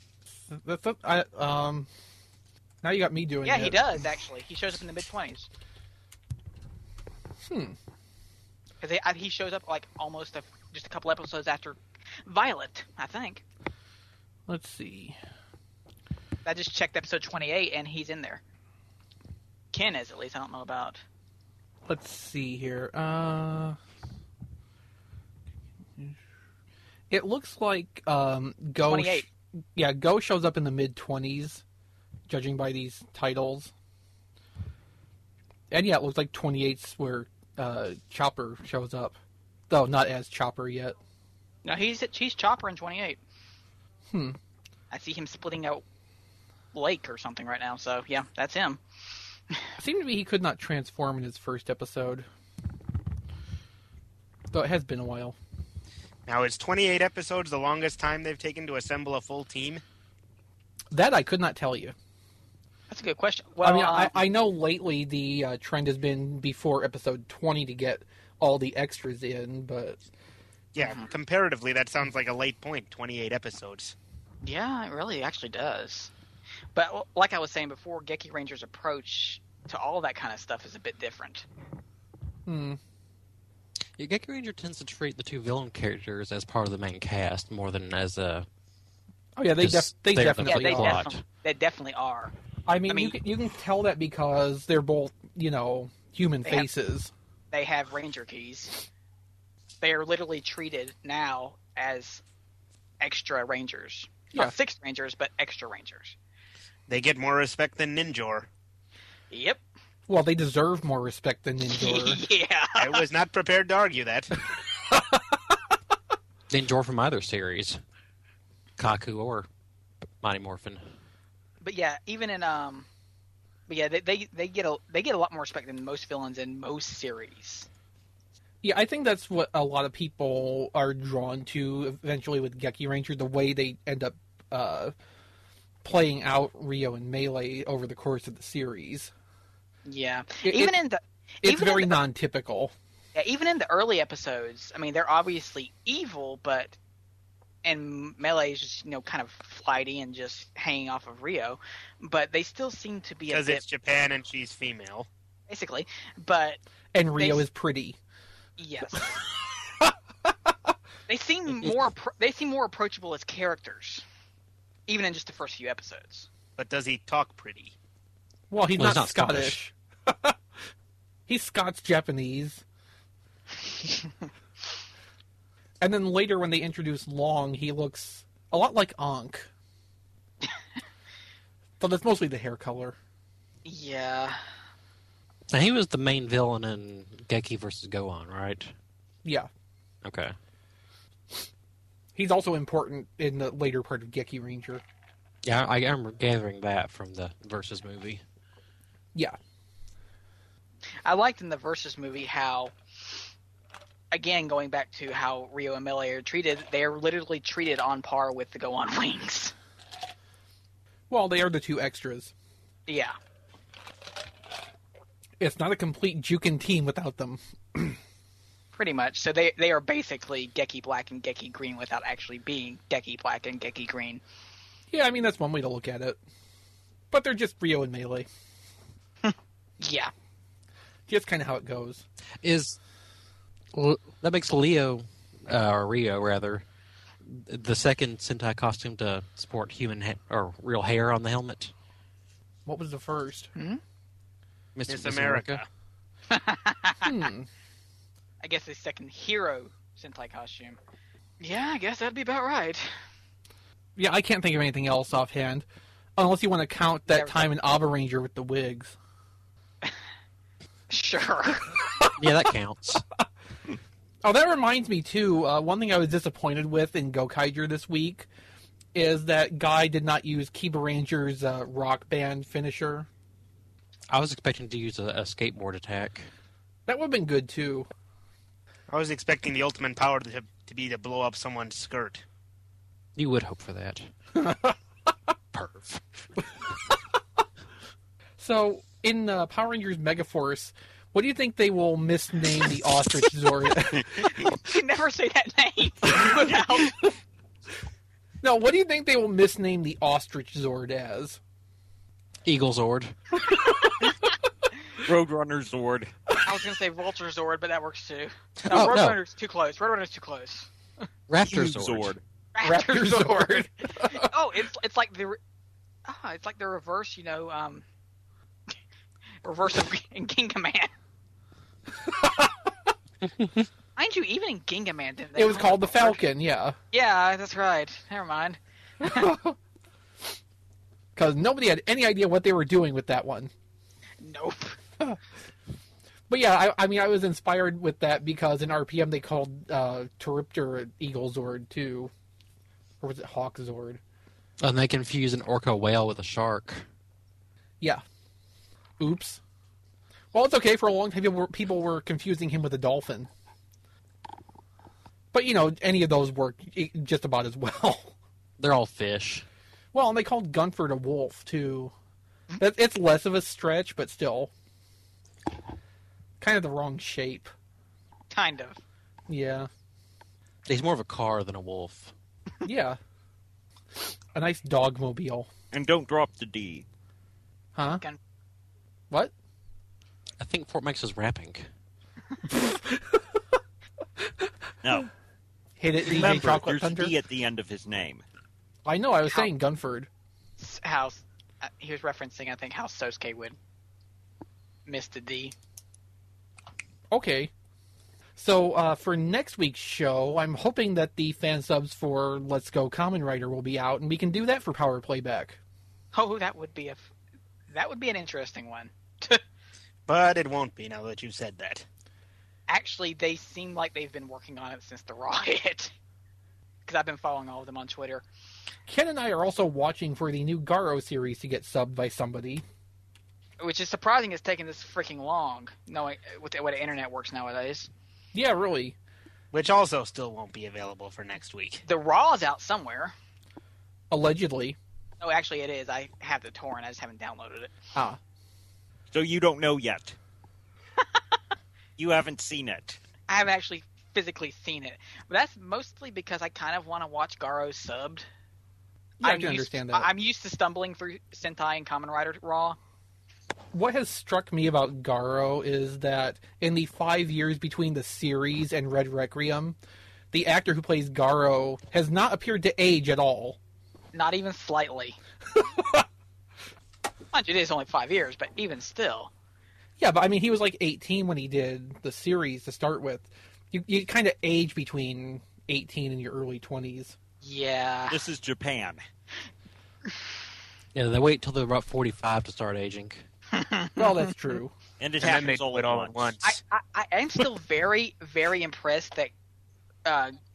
Now you got me doing it. Yeah, he does, actually. He shows up in the mid-20s. Because he shows up, like, almost just a couple episodes after Violet, I think. Let's see. I just checked episode 28, and he's in there. Ken is, at least. I don't know about... Let's see here. It looks like Go... 28. Go shows up in the mid-20s, judging by these titles. And yeah, it looks like 28's where Chopper shows up. Though not as Chopper yet. No, he's Chopper in 28. I see him splitting out Lake or something right now, so yeah, that's him. It seemed to me he could not transform in his first episode. Though it has been a while. Now, is 28 episodes the longest time they've taken to assemble a full team? That I could not tell you. That's a good question. Well, I know lately the trend has been before episode 20 to get all the extras in, but... Yeah, comparatively, that sounds like a late point, 28 episodes. Yeah, it really actually does. But like I was saying before, Geki Ranger's approach to all that kind of stuff is a bit different. Yeah, Geki Ranger tends to treat the two villain characters as part of the main cast more than as a... Oh yeah, they definitely are. They definitely are. I mean you can tell that because they're both, human faces. They have Ranger keys. They are literally treated now as extra Rangers. Yeah. Not fixed Rangers, but extra Rangers. They get more respect than Ninjor. Yep. Well, they deserve more respect than Ninjor. Yeah. I was not prepared to argue that. Ninjor from either series. Kaku or Mighty Morphin. But yeah, even in they get a lot more respect than most villains in most series. Yeah, I think that's what a lot of people are drawn to eventually with Geki Ranger, the way they end up playing out Rio and Melee over the course of the series. Yeah. It's very non-typical. Yeah, even in the early episodes, I mean, they're obviously evil, and Melee is just, kind of flighty and just hanging off of Rio, but they still seem to be because it's Japan and she's female. Basically, but... And Rio is pretty. Yes. They seem more approachable as characters, even in just the first few episodes. But does he talk pretty? Well, he's not Scottish. He's Scots-Japanese. And then later when they introduce Long, he looks a lot like Ankh. So that's mostly the hair color. Yeah. Now, he was the main villain in Geki vs. Gohan, right? Yeah. Okay. He's also important in the later part of Geki Ranger. Yeah, I remember gathering that from the Versus movie. Yeah. I liked in the Versus movie how, again, going back to how Rio and Melee are treated, they are literally treated on par with the Go On Wings. Well, they are the two extras. Yeah. It's not a complete Jukin team without them. Pretty much. So they are basically Geki Black and Geki Green without actually being Geki Black and Geki Green. Yeah, I mean, that's one way to look at it. But they're just Rio and Melee. Yeah. Just kind of how it goes. That makes Rio, rather, the second Sentai costume to sport human or real hair on the helmet. What was the first? Miss America. I guess the second hero Sentai costume. Yeah, I guess that'd be about right. Yeah, I can't think of anything else offhand. Unless you want to count that time in Aba Ranger with the wigs. Sure. Yeah, that counts. Oh, that reminds me, too. One thing I was disappointed with in Gokaiger this week is that Guy did not use Kiba Ranger's rock band finisher. I was expecting to use a skateboard attack. That would have been good, too. I was expecting the ultimate power to be to blow up someone's skirt. You would hope for that. Perv. So, in Power Rangers Megaforce, what do you think they will misname the Ostrich Zord? You never say that name. No, what do you think they will misname the Ostrich Zord as? Eagle Zord. Roadrunner Zord. I was going to say Vulture Zord, but that works too. No, Oh, no. Roadrunner's too close. Roadrunner's too close. Raptor Huge Zord. Raptor Zord. Oh, it's like the reverse, reverse of Gingaman. Mind you, even in Gingaman, didn't they? It was called the Falcon, yeah. Yeah, that's right. Never mind. Because nobody had any idea what they were doing with that one. Nope. But yeah, I mean, I was inspired with that because in RPM they called Terraptor Eagle Zord too. Or was it Hawk Zord? And they confuse an orca whale with a shark. Yeah. Oops. Well, it's okay. For a long time, people were confusing him with a dolphin. But, any of those work just about as well. They're all fish. Well, and they called Gunford a wolf, too. It's less of a stretch, but still. Kind of the wrong shape. Kind of. Yeah. He's more of a car than a wolf. Yeah. A nice dogmobile. And don't drop the D. Huh? What? I think Fort Mix is rapping. No. Hit it, DJ Remember, Chocolate there's Thunder? a D at the end of his name. I know, I was saying Gunford. How he was referencing, I think, how Sosuke would miss the D. Okay. So, for next week's show, I'm hoping that the fan subs for Let's Go Kamen Rider will be out, and we can do that for Power Playback. Oh, that would be an interesting one. But it won't be now that you've said that. Actually, they seem like they've been working on it since the riot. Because I've been following all of them on Twitter. Ken and I are also watching for the new Garo series to get subbed by somebody. Which is surprising it's taking this freaking long, knowing with the way the internet works nowadays. Yeah, really. Which also still won't be available for next week. The Raw's out somewhere. Allegedly. Oh, actually it is. I have the torrent. I just haven't downloaded it. Ah. So you don't know yet. You haven't seen it. I haven't actually physically seen it. But that's mostly because I kind of want to watch Garo subbed. Yeah, I can understand that. I'm used to stumbling through Sentai and Kamen Rider Raw. What has struck me about Garo is that in the 5 years between the series and Red Requiem, the actor who plays Garo has not appeared to age at all. Not even slightly. Mind you, it is only 5 years, but even still. Yeah, but I mean, he was like 18 when he did the series to start with. You kind of age between 18 and your early 20s. Yeah. This is Japan. Yeah, they wait till they're about 45 to start aging. Well, that's true. And it And then happens they all do it at all once. at once. I am still very, very impressed that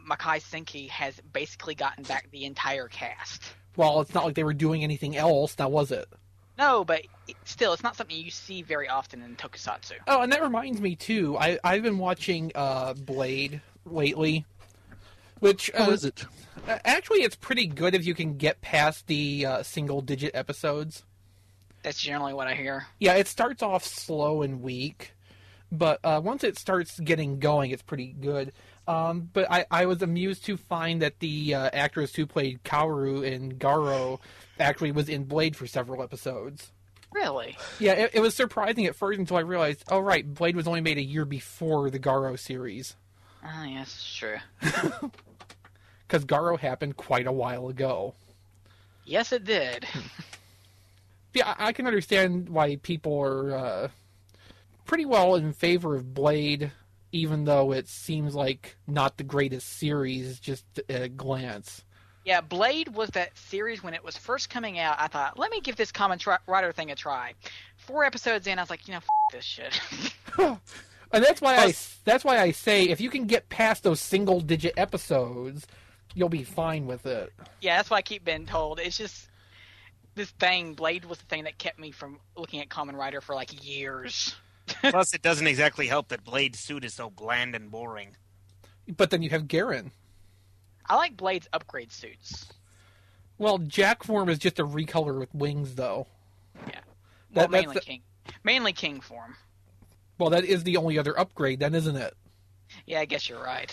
Makai Senki has basically gotten back the entire cast. Well, it's not like they were doing anything else, now was it? No, but still, it's not something you see very often in tokusatsu. Oh, and that reminds me, too. I've been watching Blade lately, which... How is it? Actually, it's pretty good if you can get past the single-digit episodes. That's generally what I hear. Yeah, it starts off slow and weak, but once it starts getting going, it's pretty good. But I was amused to find that the actress who played Kaoru in Garo actually was in Blade for several episodes. Really? Yeah, it was surprising at first until I realized, oh right, Blade was only made a year before the Garo series. Oh, yes, it's true. Because Garo happened quite a while ago. Yes, it did. Yeah, I can understand why people are pretty well in favor of Blade, even though it seems like not the greatest series, just at a glance. Yeah, Blade was that series when it was first coming out. I thought, let me give this Kamen Rider thing a try. 4 episodes in, I was like, f*** this shit. And that's why I say if you can get past those single-digit episodes, you'll be fine with it. Yeah, that's what I keep being told. It's just this thing. Blade was the thing that kept me from looking at Kamen Rider for like years. Plus, it doesn't exactly help that Blade's suit is so bland and boring. But then you have Garen. I like Blade's upgrade suits. Well, Jack form is just a recolor with wings, though. Yeah, well, mainly King form. Well, that is the only other upgrade, then, isn't it? Yeah, I guess you're right.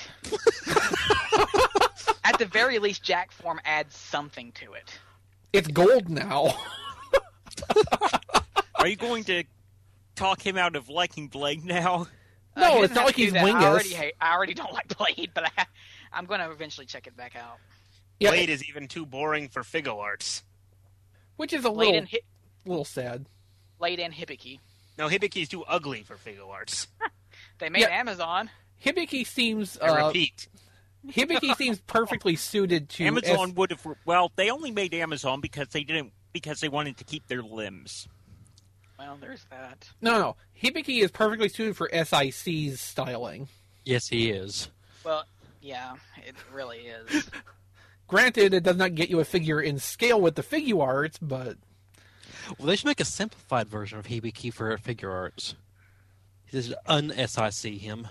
At the very least, Jack form adds something to it. It's gold now. Are you going to talk him out of liking Blade now? No, it's not like he's wingless. I already don't like Blade, but I'm going to eventually check it back out. Yeah, Blade is even too boring for Figo Arts. Which is a little sad. Blade and Hibiki. No, Hibiki's too ugly for Figo Arts. They made Amazon. Hibiki seems... I repeat. Hibiki seems perfectly suited to... Amazon would have... Well, they only made Amazon because they wanted to keep their limbs. Well, there's that. No. Hibiki is perfectly suited for SIC's styling. Yes, he is. Well, yeah, it really is. Granted, it does not get you a figure in scale with the Figure Arts, but... Well, they should make a simplified version of Hibiki for Figure Arts. Just un-SIC him.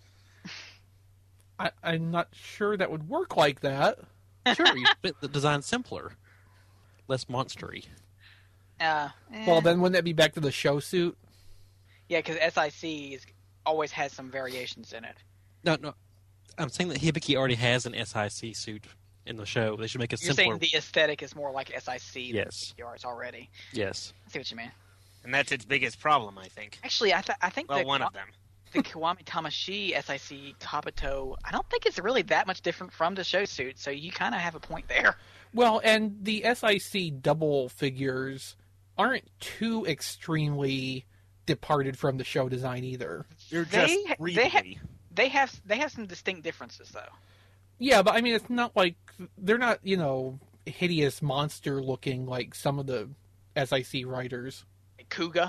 I'm not sure that would work like that. Sure, you make the design simpler. Less monstery. Well, then wouldn't that be back to the show suit? Yeah, because SIC always has some variations in it. No. I'm saying that Hibiki already has an SIC suit in the show. They should make it simpler. You're saying the aesthetic is more like SIC than Yes. Figure Arts already. Yes. I see what you mean. And that's its biggest problem, I think. Actually, I think one of them. The Kiwami Tamashi SIC Kabuto, I don't think it's really that much different from the show suit, so you kind of have a point there. Well, and the SIC double figures aren't too extremely departed from the show design either. They're just they have some distinct differences, though. Yeah, but I mean, it's not like they're not, hideous monster looking like some of the SIC writers. Kuga,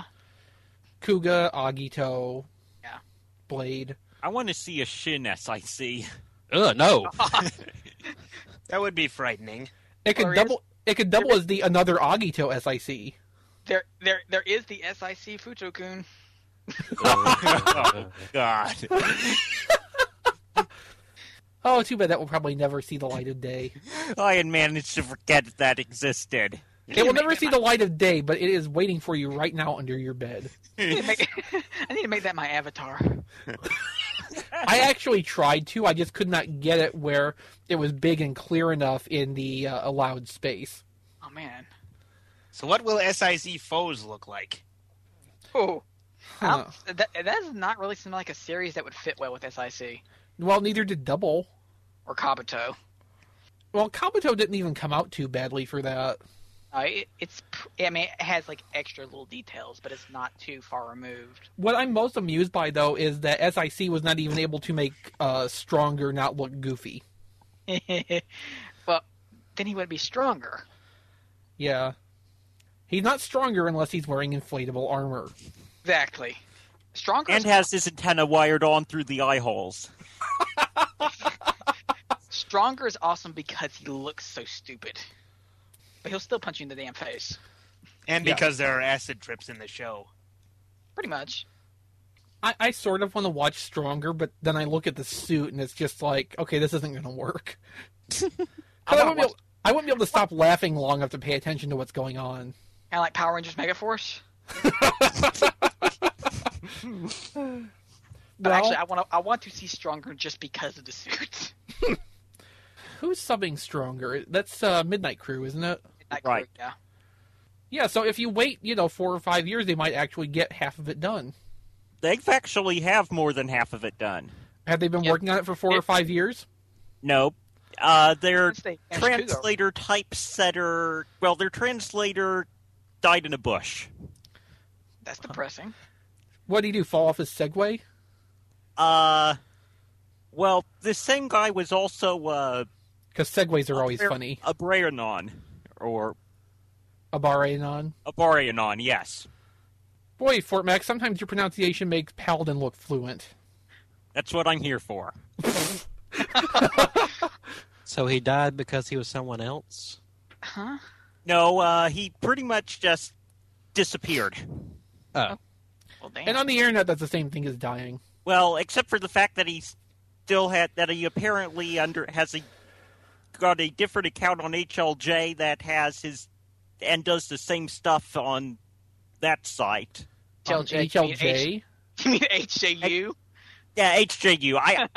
Agito, yeah, Blade. I want to see a Shin SIC. Ugh, no. That would be frightening. It could double as the another Agito SIC. There is the SIC Futokun. Oh, God. Oh, too bad that will probably never see the light of day. I had managed to forget that existed. It will never see the light of day, but it is waiting for you right now under your bed. I need to make that my avatar. I actually tried to. I just could not get it where it was big and clear enough in the allowed space. Oh, man. So what will SIC foes look like? Oh. That does not really seem like a series that would fit well with SIC. Well, neither did Double. Or Kabuto. Well, Kabuto didn't even come out too badly for that. It has like extra little details, but it's not too far removed. What I'm most amused by, though, is that SIC was not even able to make Stronger not look goofy. Well, then he would be stronger. Yeah. He's not stronger unless he's wearing inflatable armor. Exactly. Stronger and has his antenna wired on through the eye holes. Stronger is awesome because he looks so stupid. But he'll still punch you in the damn face. And because there are acid trips in the show. Pretty much. I sort of want to watch Stronger, but then I look at the suit and it's just like, okay, this isn't going to work. I wouldn't be able to stop laughing long enough to pay attention to what's going on. Kind of like Power Rangers Megaforce. But actually, I want to see Stronger just because of the suit. Who's subbing Stronger? That's Midnight Crew, isn't it? Midnight Crew, yeah. Yeah, so if you wait, 4 or 5 years, they might actually get half of it done. They actually have more than half of it done. Have they been working on it for 4 or 5 years? No. Their translator typesetter... Well, their translator died in a bush. That's depressing. What did he do, fall off his Segway? Well, this same guy was also... Because Segways are always funny. Abrayanon, or... Abarayanon, yes. Boy, Fort Max, sometimes your pronunciation makes Paladin look fluent. That's what I'm here for. So he died because he was someone else? Huh? No, he pretty much just disappeared. Oh. Well, damn. And on the internet, that's the same thing as dying. Well, except for the fact that he apparently got a different account on HLJ that has and does the same stuff on that site. HLJ? You mean HJU? Yeah, HJU.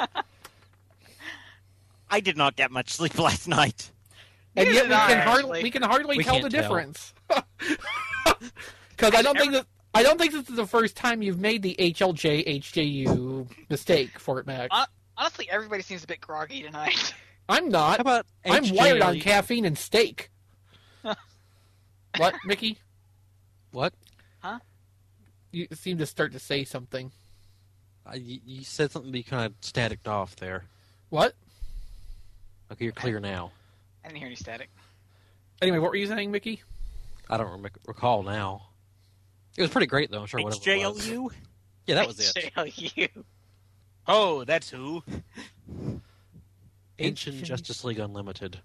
I did not get much sleep last night. And yet we can hardly tell the difference. Because I don't think this is the first time you've made the HLJ HJU mistake, Fort Max. Honestly, everybody seems a bit groggy tonight. I'm not. How about I'm HJLU? wired on caffeine and steak. What, Mickey? What? Huh? You seem to start to say something. You said something to be kind of staticked off there. What? Okay, you're clear now. I didn't hear any static. Anyway, what were you saying, Mickey? I don't recall now. It was pretty great, though. I'm sure whatever it was. HJLU? Yeah, that was it. HJLU. Oh, that's who. Ancient Justice League Unlimited.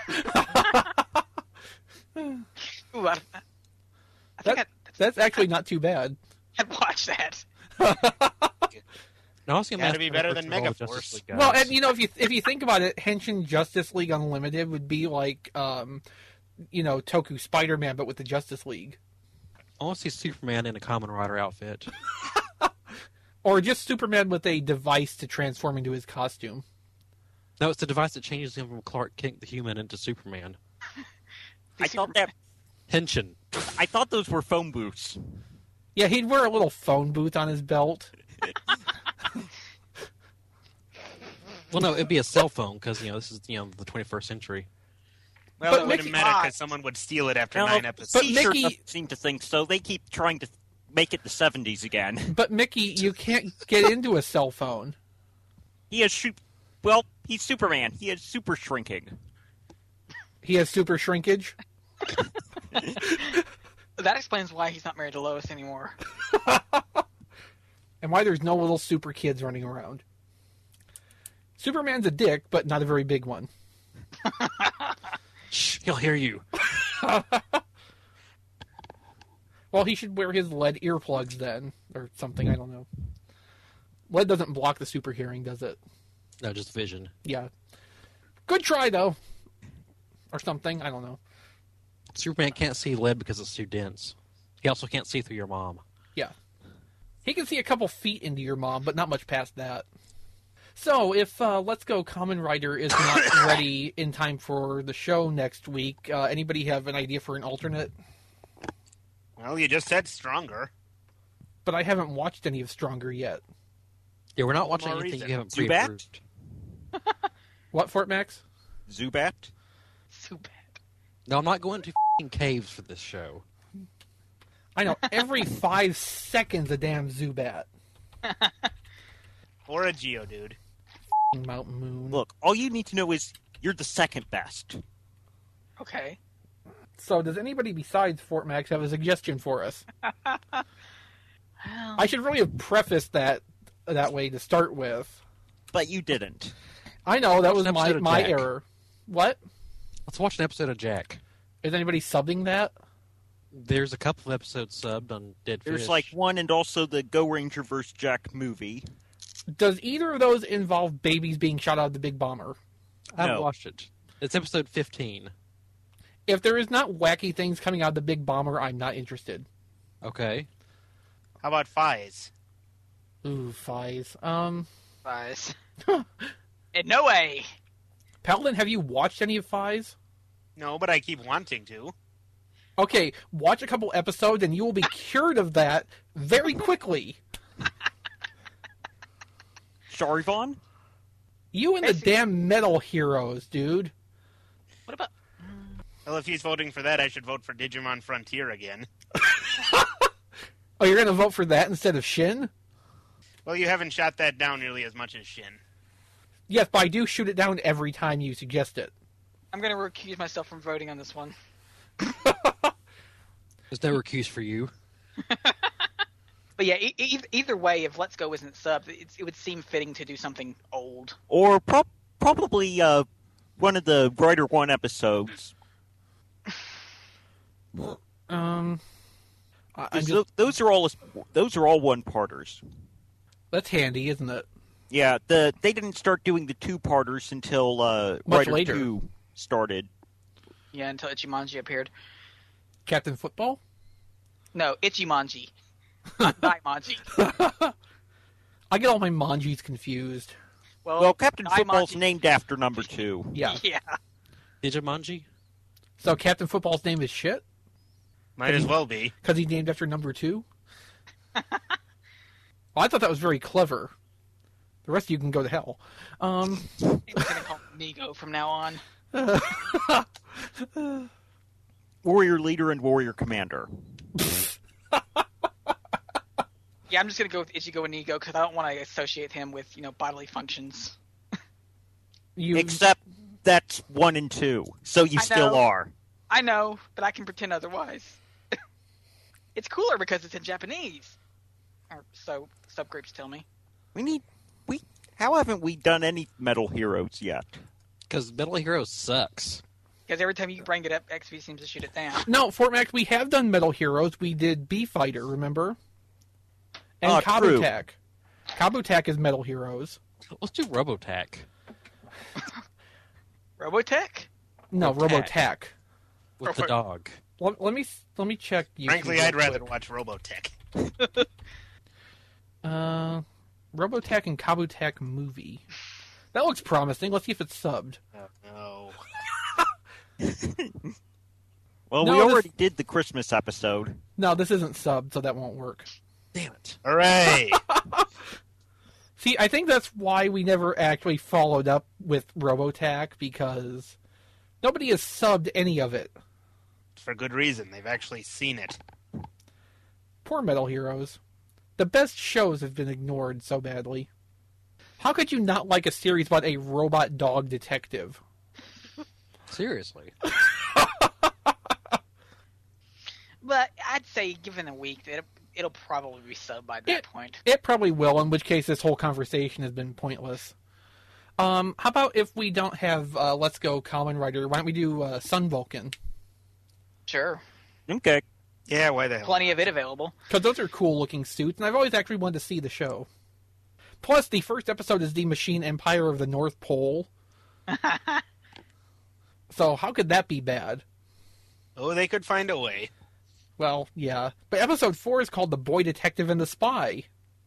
Ooh, that's actually not too bad. I'd watch that. No, I was gotta be better than Megaforce. Well, and if you think about it, Henshin Justice League Unlimited would be like, Toku Spider-Man, but with the Justice League. I want to see Superman in a Kamen Rider outfit. Or just Superman with a device to transform into his costume. No, it's the device that changes him from Clark Kent the human into Superman. I thought that... Henshin. I thought those were phone booths. Yeah, he'd wear a little phone booth on his belt. Well, no, it'd be a cell phone, because, this is, the 21st century. Well, But it wouldn't Mickey- matter because someone would steal it after 9 episodes. But He sure Mickey- doesn't seem to think so. They keep trying to make it the 70s again. But Mickey, you can't get into a cell phone. He has he's Superman. He has super shrinking. He has super shrinkage. That explains why he's not married to Lois anymore. And why there's no little super kids running around. Superman's a dick, but not a very big one. Shh, he'll hear you. Well, he should wear his lead earplugs then, or something, I don't know. Lead doesn't block the super hearing, does it? No, just vision. Yeah. Good try, though. Or something, I don't know. Superman can't see lead because it's too dense. He also can't see through your mom. Yeah. He can see a couple feet into your mom, but not much past that. So, if Let's Go Kamen Rider is not ready in time for the show next week, anybody have an idea for an alternate? Well, you just said Stronger. But I haven't watched any of Stronger yet. Yeah, we're not watching more anything reason. you haven't Zubat? pre-approved. What, Fort Max? Zubat? Super. No, I'm not going to caves for this show. I know, every 5 seconds a damn Zubat. Or a Geodude. Mountain Moon. Look, all you need to know is you're the second best. Okay. So, does anybody besides Fort Max have a suggestion for us? Well, I should really have prefaced that way to start with. But you didn't. I know, that Watch was an episode of my Jack. error. What? Let's watch an episode of Jack. Is anybody subbing that? There's a couple of episodes subbed on Dead Fish. There's like one and also the Go Ranger vs. Jack movie. Does either of those involve babies being shot out of the Big Bomber? I haven't No. watched it. It's episode 15. If there is not wacky things coming out of the Big Bomber, I'm not interested. Okay. How about Fies? Ooh, Fies. Fies. In no way. Paladin, have you watched any of Fies? No, but I keep wanting to. Okay, watch a couple episodes and you will be cured of that very quickly. Charivan? You and the damn metal heroes, dude. What about... Well, if he's voting for that, I should vote for Digimon Frontier again. Oh, you're going to vote for that instead of Shin? Well, you haven't shot that down nearly as much as Shin. Yes, but I do shoot it down every time you suggest it. I'm going to recuse myself from voting on this one. There's no recuse for you. But yeah, either way, if Let's Go isn't subbed, it would seem fitting to do something old. Or probably one of the Writer 1 episodes. Those are all one-parters. That's handy, isn't it? Yeah, they didn't start doing the two-parters until Writer later. 2 started. Yeah, until Ichimonji appeared. Captain Football? No, Ichimonji. Not Daimonji. I get all my Manjis confused. Well, Captain Daimonji- Football's named after number 2. Yeah. Yeah. Digimonji? So Captain Football's name is shit? Might as well be. Because he's named after number 2? Well, I thought that was very clever. The rest of you can go to hell. I think we're going to call him Nigo from now on. Warrior Leader and Warrior Commander. Yeah, I'm just going to go with Ichigo and Nigo because I don't want to associate him with, bodily functions. Except that's 1 and 2, so you I still know. are. I know, but I can pretend otherwise. It's cooler because it's in Japanese. Or so subgroups tell me. How haven't we done any Metal Heroes yet? Because Metal Hero sucks. Because every time you bring it up, XV seems to shoot it down. No, Fort Max, we have done Metal Heroes. We did B-Fighter, remember? And true. Kabutak. Kabutak is Metal Heroes. Let's do Robotech. Robotech? No, Robotech. Robotech. With the dog. Let me check. YouTube Frankly, real I'd rather quick. watch Robotech. Robotech and Kabutak movie. That looks promising. Let's see if it's subbed. No. Well, No, we this- already did the Christmas episode. No, this isn't subbed, so that won't work. Damn it. Hooray! See, I think that's why we never actually followed up with Robotech, because nobody has subbed any of it. For good reason. They've actually seen it. Poor Metal Heroes. The best shows have been ignored so badly. How could you not like a series about a robot dog detective? Seriously. But I'd say, given a week, it'll probably be subbed by that point. It probably will, in which case this whole conversation has been pointless. How about if we don't have Let's Go Kamen Rider, why don't we do Sun Vulcan? Sure. Okay. Yeah, why the hell? Plenty of it available. Because those are cool-looking suits, and I've always actually wanted to see the show. Plus, the first episode is the Machine Empire of the North Pole. So how could that be bad? Oh, they could find a way. Well, yeah. But episode 4 is called The Boy Detective and the Spy.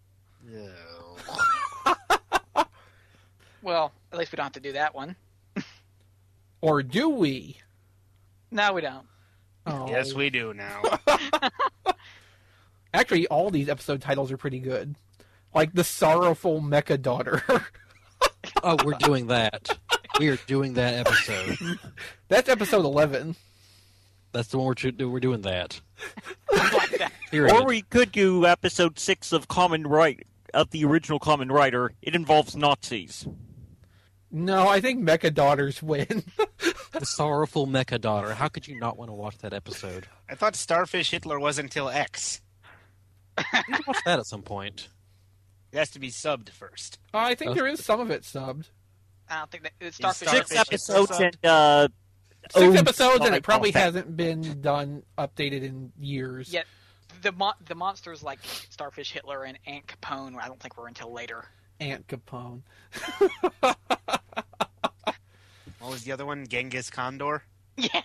Well, at least we don't have to do that one. Or do we? No, we don't. Oh. Yes, we do now. Actually, all these episode titles are pretty good. Like The Sorrowful Mecha Daughter. Oh, we're doing that. We are doing that episode. That's episode 11. That's the one we're doing that. Like that. Or we could do episode 6 of of the original Kamen Rider. It involves Nazis. No, I think Mecha Daughters win. The Sorrowful Mecha Daughter. How could you not want to watch that episode? I thought Starfish Hitler was until X. You can watch that at some point. It has to be subbed first. I think there is some of it subbed. I don't think that it's Starfish. 6 episodes and 6 episodes, and it probably okay. hasn't been updated in years. Yet the monsters like Starfish Hitler and Aunt Capone, I don't think were until later. Aunt Capone. What was the other one? Genghis Condor? Yeah.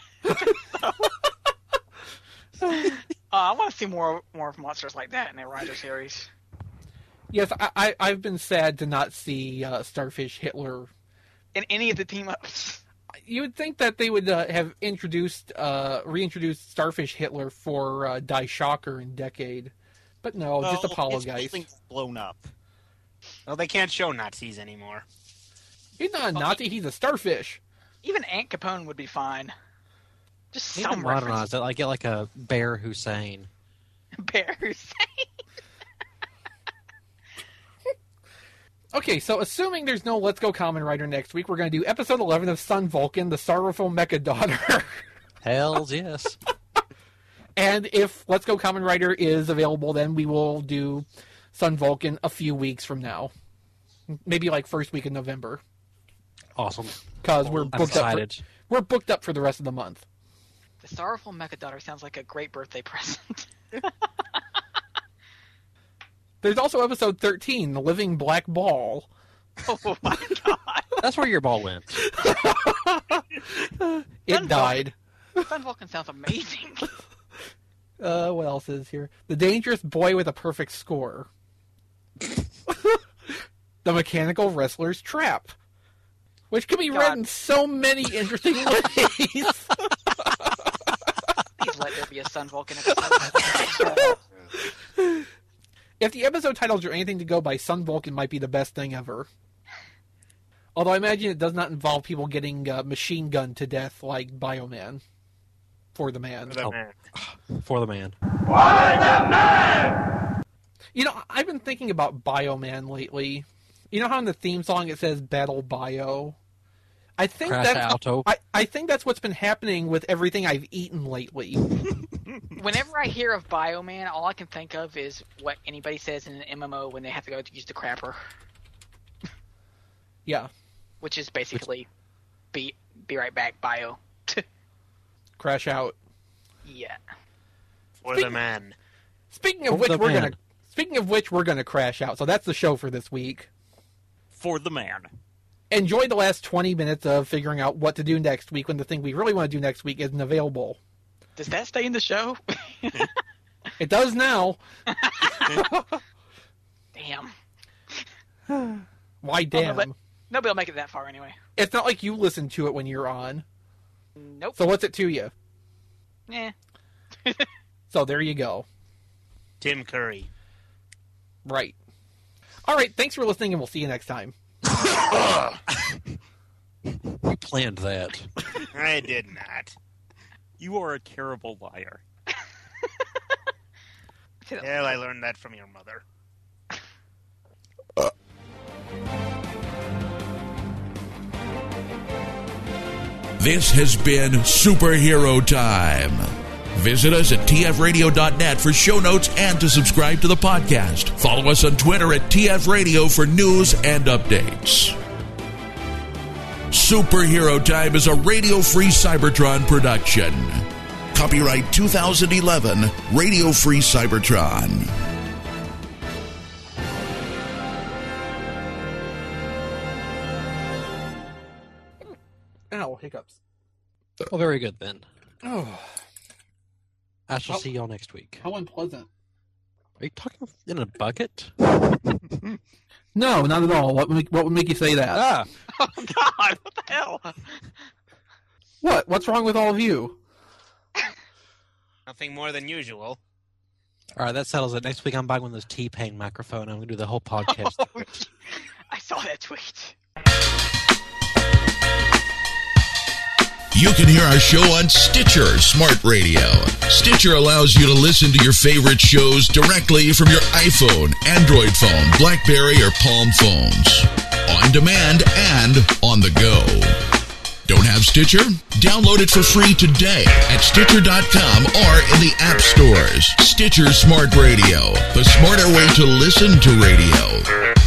I want to see more of monsters like that in their Rider series. Yes, I've been sad to not see Starfish Hitler In any of the team-ups. You would think that they would have reintroduced Starfish Hitler for Die Shocker in Decade. But no, just apologize. His blown up. Well, they can't show Nazis anymore. He's not a Nazi, he's a starfish. Even Aunt Capone would be fine. Just Need some to reference. modernize it. Like get like a Bear Hussein. Bear Hussein. Okay, so assuming there's no Let's Go Kamen Rider next week, we're going to do episode 11 of Sun Vulcan, the Sorrowful Mecha Daughter. Hells yes. And if Let's Go Kamen Rider is available, then we will do Sun Vulcan a few weeks from now. Maybe like first week in November. Awesome. Because we're booked up. We're booked up for the rest of the month. The Sorrowful Mecha Daughter sounds like a great birthday present. There's also episode 13, The Living Black Ball. Oh my god. That's where your ball went. It died. Sun Vulcan sounds amazing. What else is here? The Dangerous Boy with a Perfect Score. The Mechanical Wrestler's Trap. Which can be read in so many interesting ways. Please let there be a Sun Vulcan episode. If the episode titles are anything to go by, Sun Vulcan might be the best thing ever. Although I imagine it does not involve people getting machine gunned to death like Bioman. For the man. For the man. You know, I've been thinking about Bioman lately. You know how in the theme song it says Battle Bio? I think I think that's what's been happening with everything I've eaten lately. Whenever I hear of Bioman, all I can think of is what anybody says in an MMO when they have to go to use the crapper. Yeah. Which is basically be right back bio. Crash out. Yeah. For the man. Speaking of which we're gonna crash out. So that's the show for this week. For the man. Enjoy the last 20 minutes of figuring out what to do next week when the thing we really want to do next week isn't available. Does that stay in the show? It does now. Damn. Why damn? Nobody will make it that far anyway. It's not like you listen to it when you're on. Nope. So what's it to you? Yeah. So there you go. Tim Curry. Right. All right, thanks for listening, and we'll see you next time. You planned that. I did not. You are a terrible liar. Well, I learned that from your mother. This has been Superhero Time. Visit us at tfradio.net for show notes and to subscribe to the podcast. Follow us on Twitter at tfradio for news and updates. Superhero Time is a Radio Free Cybertron production. Copyright 2011, Radio Free Cybertron. Ow, hiccups. Well, very good then. Oh. I shall see y'all next week. How unpleasant. Are you talking in a bucket? No, not at all. What would make you say that? Ah. Oh, God, what the hell? What? What's wrong with all of you? Nothing more than usual. All right, that settles it. Next week I'm buying one of those T-Pain microphones. I'm going to do the whole podcast. I saw that tweet. You can hear our show on Stitcher Smart Radio. Stitcher allows you to listen to your favorite shows directly from your iPhone, Android phone, BlackBerry, or Palm phones. On demand and on the go. Don't have Stitcher? Download it for free today at Stitcher.com or in the app stores. Stitcher Smart Radio, the smarter way to listen to radio.